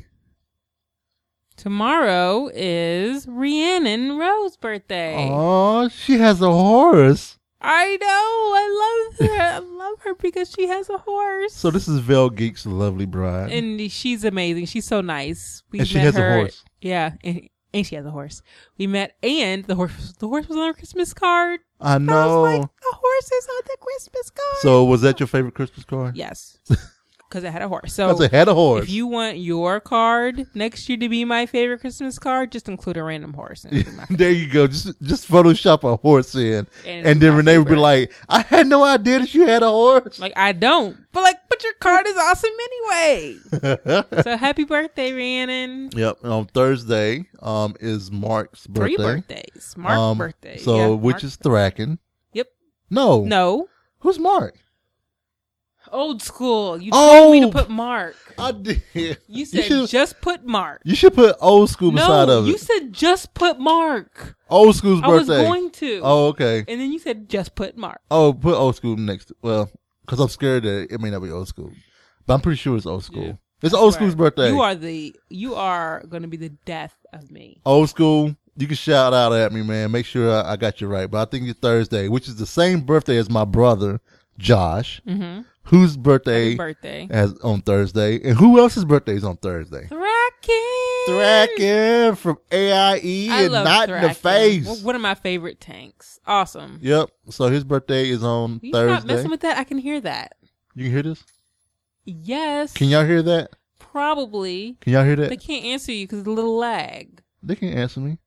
Tomorrow is Rhiannon Rowe's birthday. Oh, she has a horse. I know. I love her. I love her because she has a horse. So this is Vel Geek's lovely bride. And she's amazing. She's so nice. We And she met has a her- horse. Yeah, and, and she has a horse. We met, and the horse. The horse was on her Christmas card. I I know. was like, the horse is on the Christmas card. So was that your favorite Christmas card? Yes, because I had a horse. Because So it had a horse. if you want your card next year to be my favorite Christmas card, just include a random horse. And it'll be my There you go. Just just Photoshop a horse in, And and, then my Renee would be favorite. like, "I had no idea that you had a horse." Like, I don't. But like, but your card is awesome anyway. So happy birthday, Rhiannon. Yep. And on Thursday, um, is Mark's birthday. Three birthdays. Mark's Um, birthday. So Yeah, which Mark's is Thraken? Yep. No. No. Who's Mark? Old school. You Oh. told me to put Mark. I did. You said should, just put Mark. you should put old school beside No, of you it. said just put Mark. Old school's I was birthday. going to. Oh, okay. And then you said just put Mark. Oh, put old school next. Well, because I'm scared that it may not be old school, but I'm pretty sure it's old school. Yeah. It's old Swear. school's birthday. You are the you are going to be the death of me. Old school. You can shout out at me, man. Make sure I, I got you right. But I think it's Thursday, which is the same birthday as my brother, Josh, Mm-hmm. whose birthday Happy birthday. as on Thursday, and who else's birthday is on Thursday? Thraken. Thraken from A I E I and love Not in the Thraken. Face. One- One of my favorite tanks. Awesome. Yep. So his birthday is on You stop Thursday. messing with that. I can hear that. You can hear this? Yes. Can y'all hear that? Probably. Can y'all hear that? They can't answer you because of the little lag. They can answer me.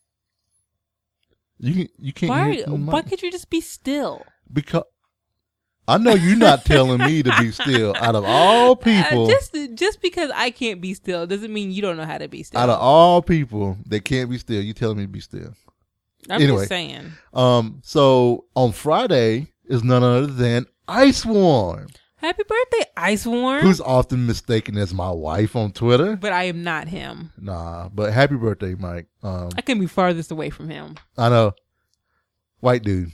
You can. You can't Why? hear it from Why my- could you just be still? because I know you're not telling me to be still. Out of all people, Uh, just just because I can't be still doesn't mean you don't know how to be still. out of all people that can't be still, you telling me to be still. I'm anyway. just saying. Um. So on Friday is none other than Ice Warm, Happy birthday, Ice Warm. who's often mistaken as my wife on Twitter. But I am not him. Nah, but happy birthday, Mike. Um, I can be farthest away from him. I know, white dude.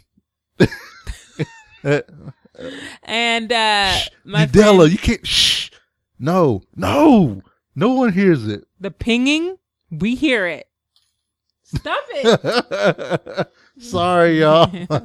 And uh my Udella, friend, you can't. Shh. No, no, no one hears it. the pinging, we hear it. Stop it. Sorry, y'all.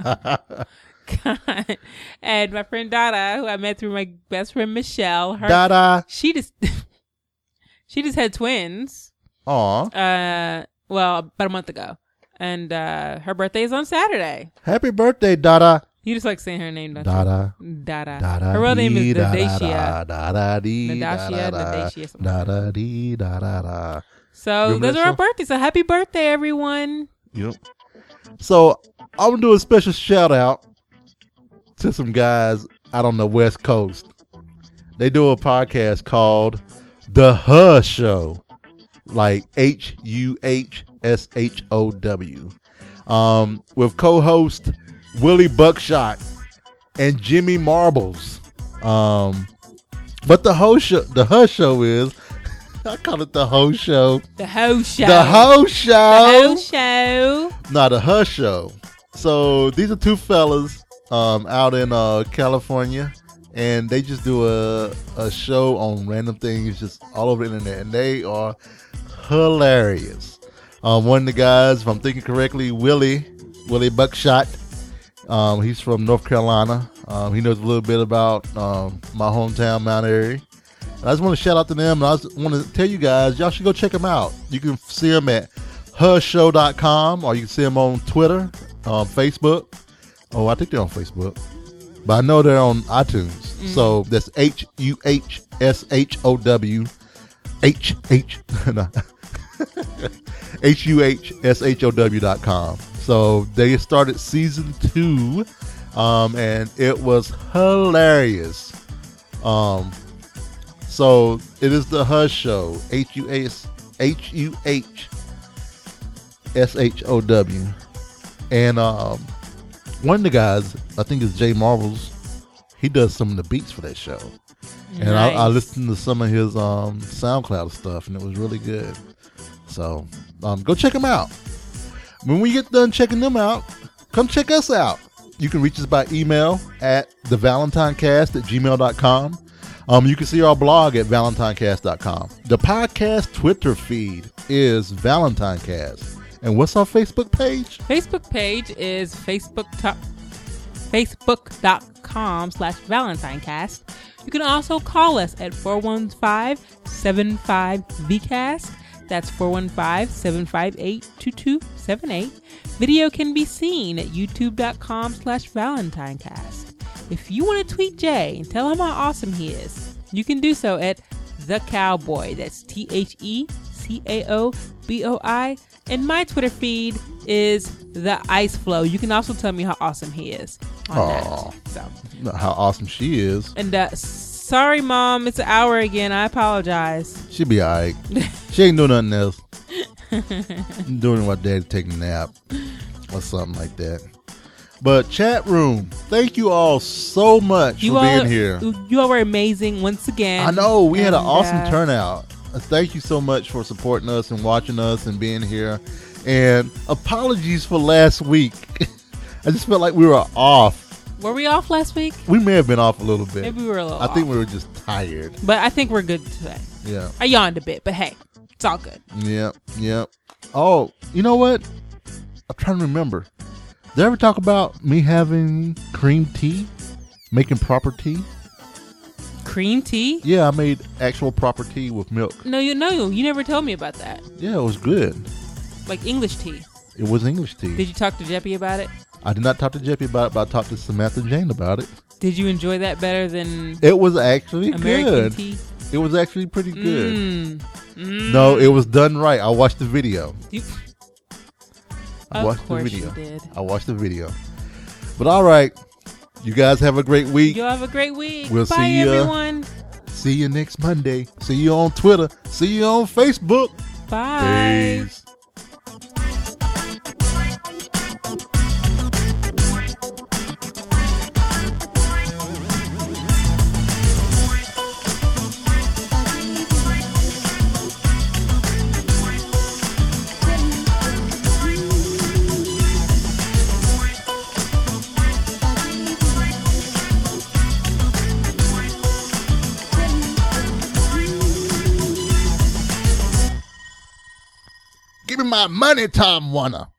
God. And my friend Dada, who I met through my best friend Michelle, her Dada. she just she just had twins. Aw. Uh well, about a month ago. And uh her birthday is on Saturday. Happy birthday, Dada. You just like saying her name, don't Dada. you? Dada. Dada. Her real name is Dada. Nadacia. Dada. Dee. Nadacia, Dada. Nadacia, something like Dada. Dee. Dada. Da. So Remember those that are our song? birthdays. So happy birthday, everyone. Yep. So I'm gonna do a special shout out to some guys out on the West Coast. They do a podcast called The Huh Show, like H U H S H O W, um, with co-host Willie Buckshot and Jimmy Marbles. Um, but the Huh Show, the Huh Show is, I call it the Ho Show. The Ho Show. The Ho Show. The Ho Show. Not the Hush Show. So these are two fellas um, out in uh, California, and they just do a a show on random things just all over the internet, and they are hilarious. Um, one of the guys, if I'm thinking correctly, Willie Willie Buckshot. Um, he's from North Carolina. Um, he knows a little bit about um, my hometown, Mount Airy. I just want to shout out to them, and I just want to tell you guys, y'all should go check them out. You can see them at hush show dot com, or you can see them on Twitter, um, Facebook. Oh, I think they're on Facebook, but I know they're on iTunes. Mm. So that's H U H S H O W, H H, H U H S H O W dot com. So they started season two, um, and it was hilarious. Um, So it is the Hush Show, H U H H U H S H O W, and um, one of the guys, I think it's Jay Marvels, he does some of the beats for that show, and Nice. I, I listened to some of his um, SoundCloud stuff, and it was really good. So um, go check them out. When we get done checking them out, come check us out. You can reach us by email at the valentinecast at gmail dot com. Um, you can see our blog at valentinecast dot com. The podcast Twitter feed is ValentineCast. And what's our Facebook page? Facebook page is Facebook top, facebook.com slash ValentineCast. You can also call us at four one five, seven five, V cast. That's four one five, seven five eight, two two seven eight. Video can be seen at youtube.com slash ValentineCast. If you want to tweet Jay and tell him how awesome he is, you can do so at The Cowboy. That's T H E C A O B O I. And my Twitter feed is The Ice Flow. You can also tell me how awesome he is on Aw. that. So. How awesome she is. And uh, sorry, Mom, it's an hour again. I apologize. She'll be all right. She ain't doing nothing else. Doing what Daddy taking a nap or something like that. But chat room, thank you all so much You for all, being here. You all were amazing once again. I know we had an And, awesome uh, turnout. Uh, Thank you so much for supporting us and watching us and being here. And apologies for last week. I just felt like we were off. Were we off last week? We may have been off a little bit. Maybe we were a little I think off. we were just tired. But I think we're good today. Yeah. I yawned a bit, but hey, it's all good. Yep. Yep. Oh, you know what? I'm trying to remember. Did I ever talk about me having cream tea? Making proper tea? Cream tea? Yeah, I made actual proper tea with milk. No, you know, you never told me about that. Yeah, it was good. Like English tea. It was English tea. Did you talk to Jeppy about it? I did not talk to Jeppy about it, but I talked to Samantha Jane about it. Did you enjoy that better than It was actually American good. tea? It was actually pretty good. Mm. Mm. No, it was done right. I watched the video. You, I of watched the course video. you did. I watched the video. But all right, you guys have a great week. You have a great week. We'll Bye, see ya. everyone. See you next Monday. See you on Twitter. See you on Facebook. Bye. Peace. Give me my money, Tom Warner.